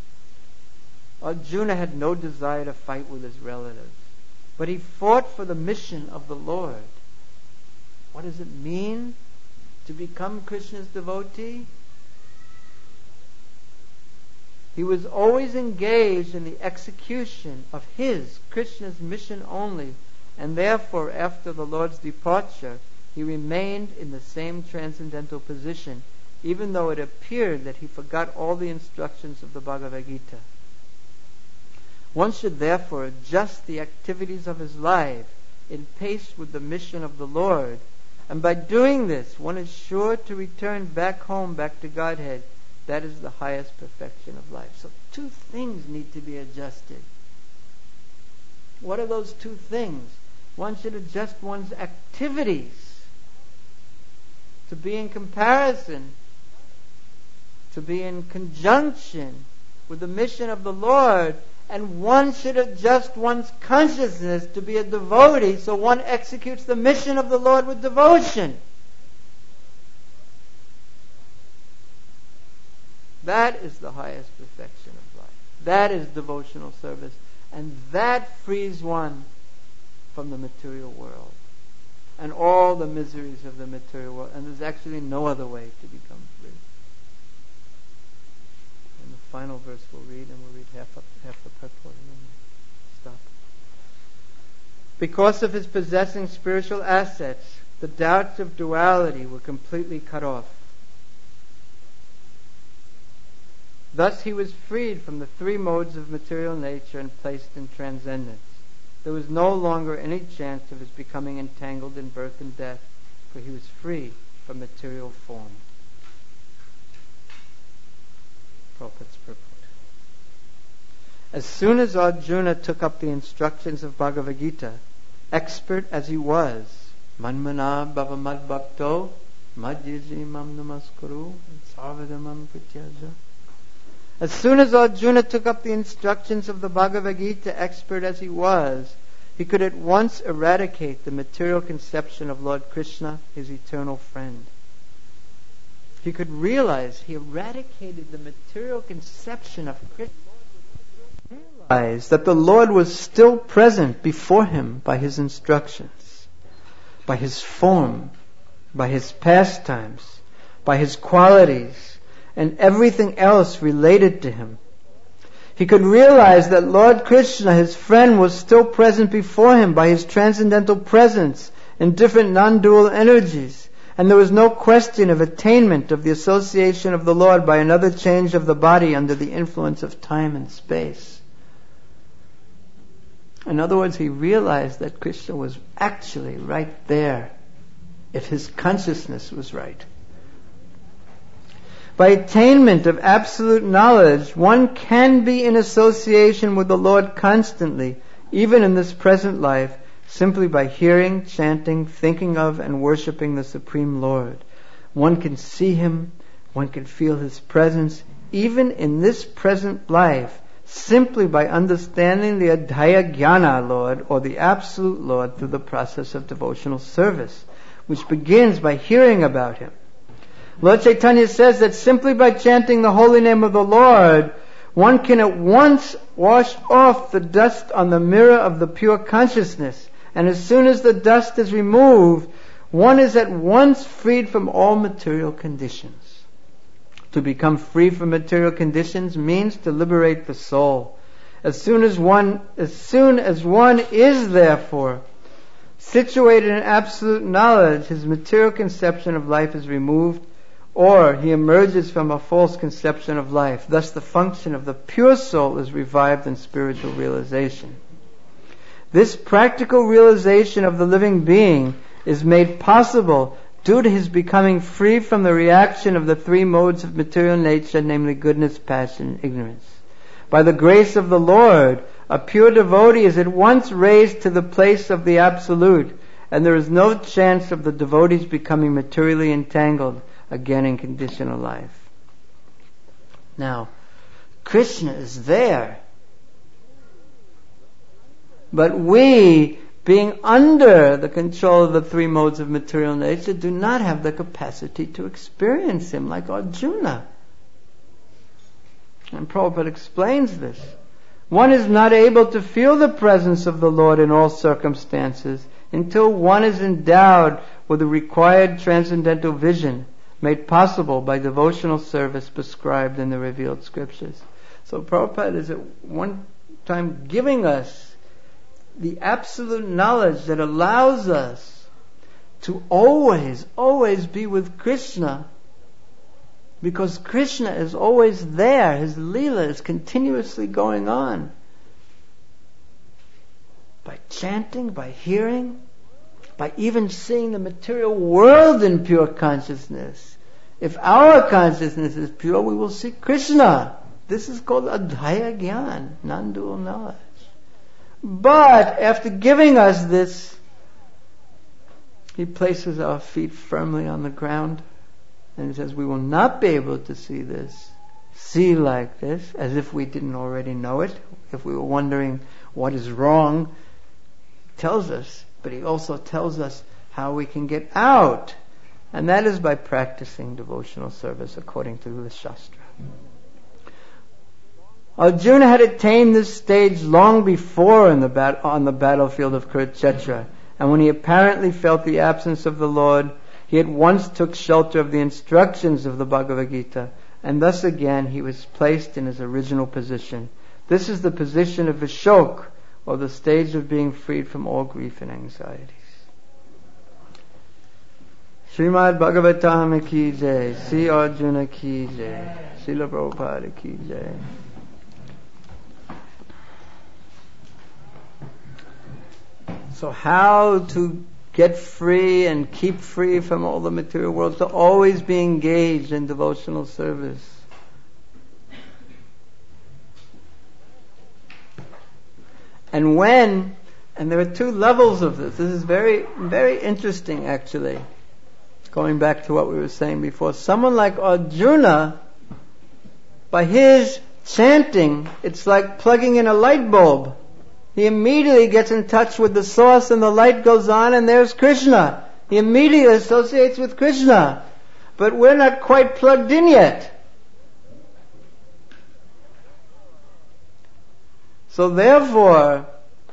Arjuna had no desire to fight with his relatives, but he fought for the mission of the Lord. What does it mean to become Krishna's devotee? He was always engaged in the execution of his, Krishna's mission only, and therefore after the Lord's departure, he remained in the same transcendental position, even though it appeared that he forgot all the instructions of the Bhagavad Gita. One should therefore adjust the activities of his life in pace with the mission of the Lord, and by doing this, one is sure to return back home, back to Godhead. That is the highest perfection of life. So two things need to be adjusted. What are those two things? One should adjust one's activities to be in comparison, to be in conjunction with the mission of the Lord, and one should adjust one's consciousness to be a devotee so one executes the mission of the Lord with devotion. That is the highest perfection of life. That is devotional service. And that frees one from the material world and all the miseries of the material world. And there's actually no other way to become free. And the final verse we'll read, and we'll read half, up, half the purport and then stop. Because of his possessing spiritual assets, the doubts of duality were completely cut off. Thus he was freed from the three modes of material nature and placed in transcendence. There was no longer any chance of his becoming entangled in birth and death, for he was free from material form. Prabhupada's purport. As soon as Arjuna took up the instructions of Bhagavad Gita, expert as he was, Manmana bhava mad bhakto, madhyaji mam namaskuru, sarvadamam prityaja. As soon as Arjuna took up the instructions of the Bhagavad Gita, expert as he was, he could at once eradicate the material conception of Lord Krishna, his eternal friend. He could realize he eradicated the material conception of Krishna. Realize that the Lord was still present before him by his instructions, by his form, by his pastimes, by his qualities, and everything else related to him. He could realize that Lord Krishna, his friend, was still present before him by his transcendental presence in different non-dual energies, and there was no question of attainment of the association of the Lord by another change of the body under the influence of time and space. In other words, he realized that Krishna was actually right there, if his consciousness was right. By attainment of absolute knowledge, one can be in association with the Lord constantly, even in this present life, simply by hearing, chanting, thinking of, and worshipping the Supreme Lord. One can see him, one can feel his presence, even in this present life, simply by understanding the Adhaya Jnana Lord, or the Absolute Lord, through the process of devotional service, which begins by hearing about him. Lord Chaitanya says that simply by chanting the holy name of the Lord, one can at once wash off the dust on the mirror of the pure consciousness. And as soon as the dust is removed, one is at once freed from all material conditions. To become free from material conditions means to liberate the soul. As soon as one, as soon as one is therefore situated in absolute knowledge, his material conception of life is removed, or he emerges from a false conception of life. Thus the function of the pure soul is revived in spiritual realization. This practical realization of the living being is made possible due to his becoming free from the reaction of the three modes of material nature, namely goodness, passion, and ignorance. By the grace of the Lord, a pure devotee is at once raised to the place of the Absolute, and there is no chance of the devotees becoming materially entangled again in conditional life. Now, Krishna is there. But we, being under the control of the three modes of material nature, do not have the capacity to experience him like Arjuna. And Prabhupada explains this. One is not able to feel the presence of the Lord in all circumstances until one is endowed with the required transcendental vision made possible by devotional service prescribed in the revealed scriptures. So Prabhupada is at one time giving us the absolute knowledge that allows us to always, always be with Krishna, because Krishna is always there. His Leela is continuously going on. By chanting, by hearing, by even seeing the material world in pure consciousness. If our consciousness is pure, we will see Krishna. This is called Adhaya Gyan, non-dual knowledge. But after giving us this, He places our feet firmly on the ground. And He says, we will not be able to see this, see like this, as if we didn't already know it. If we were wondering what is wrong, He tells us, but He also tells us how we can get out. And that is by practicing devotional service according to the Shastra. Arjuna had attained this stage long before in the bat- on the battlefield of Kurukshetra, and when he apparently felt the absence of the Lord, he at once took shelter of the instructions of the Bhagavad Gita, and thus again he was placed in his original position. This is the position of Vishok, or the stage of being freed from all grief and anxieties. Srimad Bhagavatam ki jai, Sri Arjuna ki jai, Srila Prabhupada ki jai. So how to get free and keep free from all the material world? To always be engaged in devotional service. And when, and there are two levels of this. This is very, very interesting actually. Going back to what we were saying before. Someone like Arjuna, by his chanting, it's like plugging in a light bulb. He immediately gets in touch with the source and the light goes on and there's Krishna. He immediately associates with Krishna. But we're not quite plugged in yet. So therefore,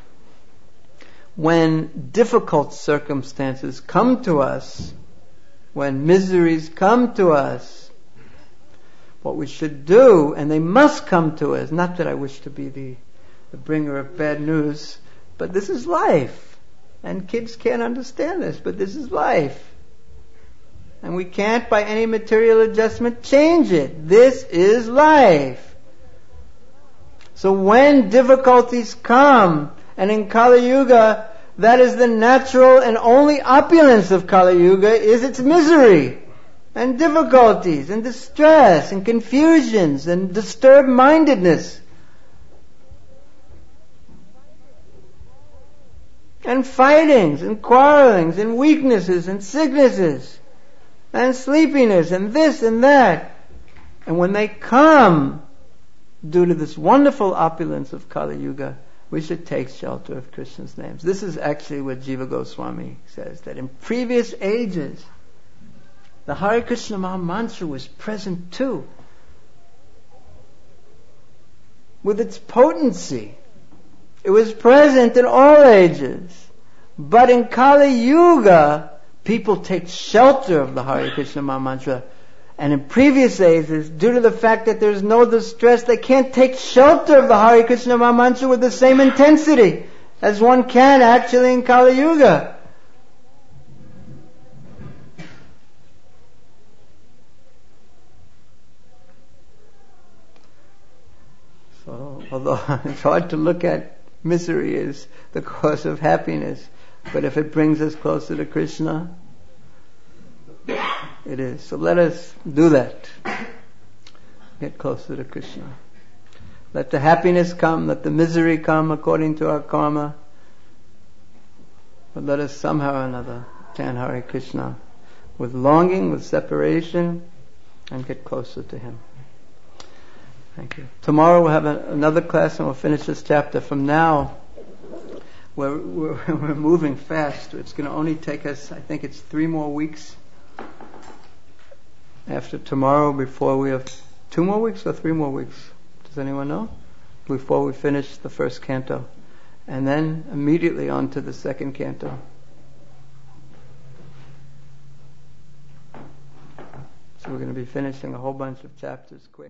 when difficult circumstances come to us, when miseries come to us, what we should do, and they must come to us, not that I wish to be the the bringer of bad news, but this is life. And kids can't understand this, but this is life. And we can't by any material adjustment change it. This is life. So when difficulties come, and in Kali Yuga, that is the natural and only opulence of Kali Yuga, is its misery, and difficulties, and distress, and confusions, and disturbed mindedness. And fightings, and quarrelings, and weaknesses, and sicknesses, and sleepiness, and this and that. And when they come, due to this wonderful opulence of Kali Yuga, we should take shelter of Krishna's names. This is actually what Jiva Goswami says, that in previous ages, the Hare Krishna Maha Mantra was present too, with its potency. It was present in all ages. But in Kali Yuga, people take shelter of the Hare Krishna Maha Mantra. And in previous ages, due to the fact that there's no distress, they can't take shelter of the Hare Krishna Maha Mantra with the same intensity as one can actually in Kali Yuga. So, although it's hard to look at misery as the cause of happiness, but if it brings us closer to Krishna, it is. So let us do that. Get closer to Krishna. Let the happiness come, let the misery come according to our karma, but let us somehow or another chant Hare Krishna with longing, with separation, and get closer to Him. Thank you. Tomorrow we'll have a, another class and we'll finish this chapter. From now, we're, we're, we're moving fast. It's going to only take us, I think it's three more weeks after tomorrow before we have two more weeks or three more weeks. Does anyone know? before we finish the first canto, and then immediately on to the second canto. So we're going to be finishing a whole bunch of chapters quick.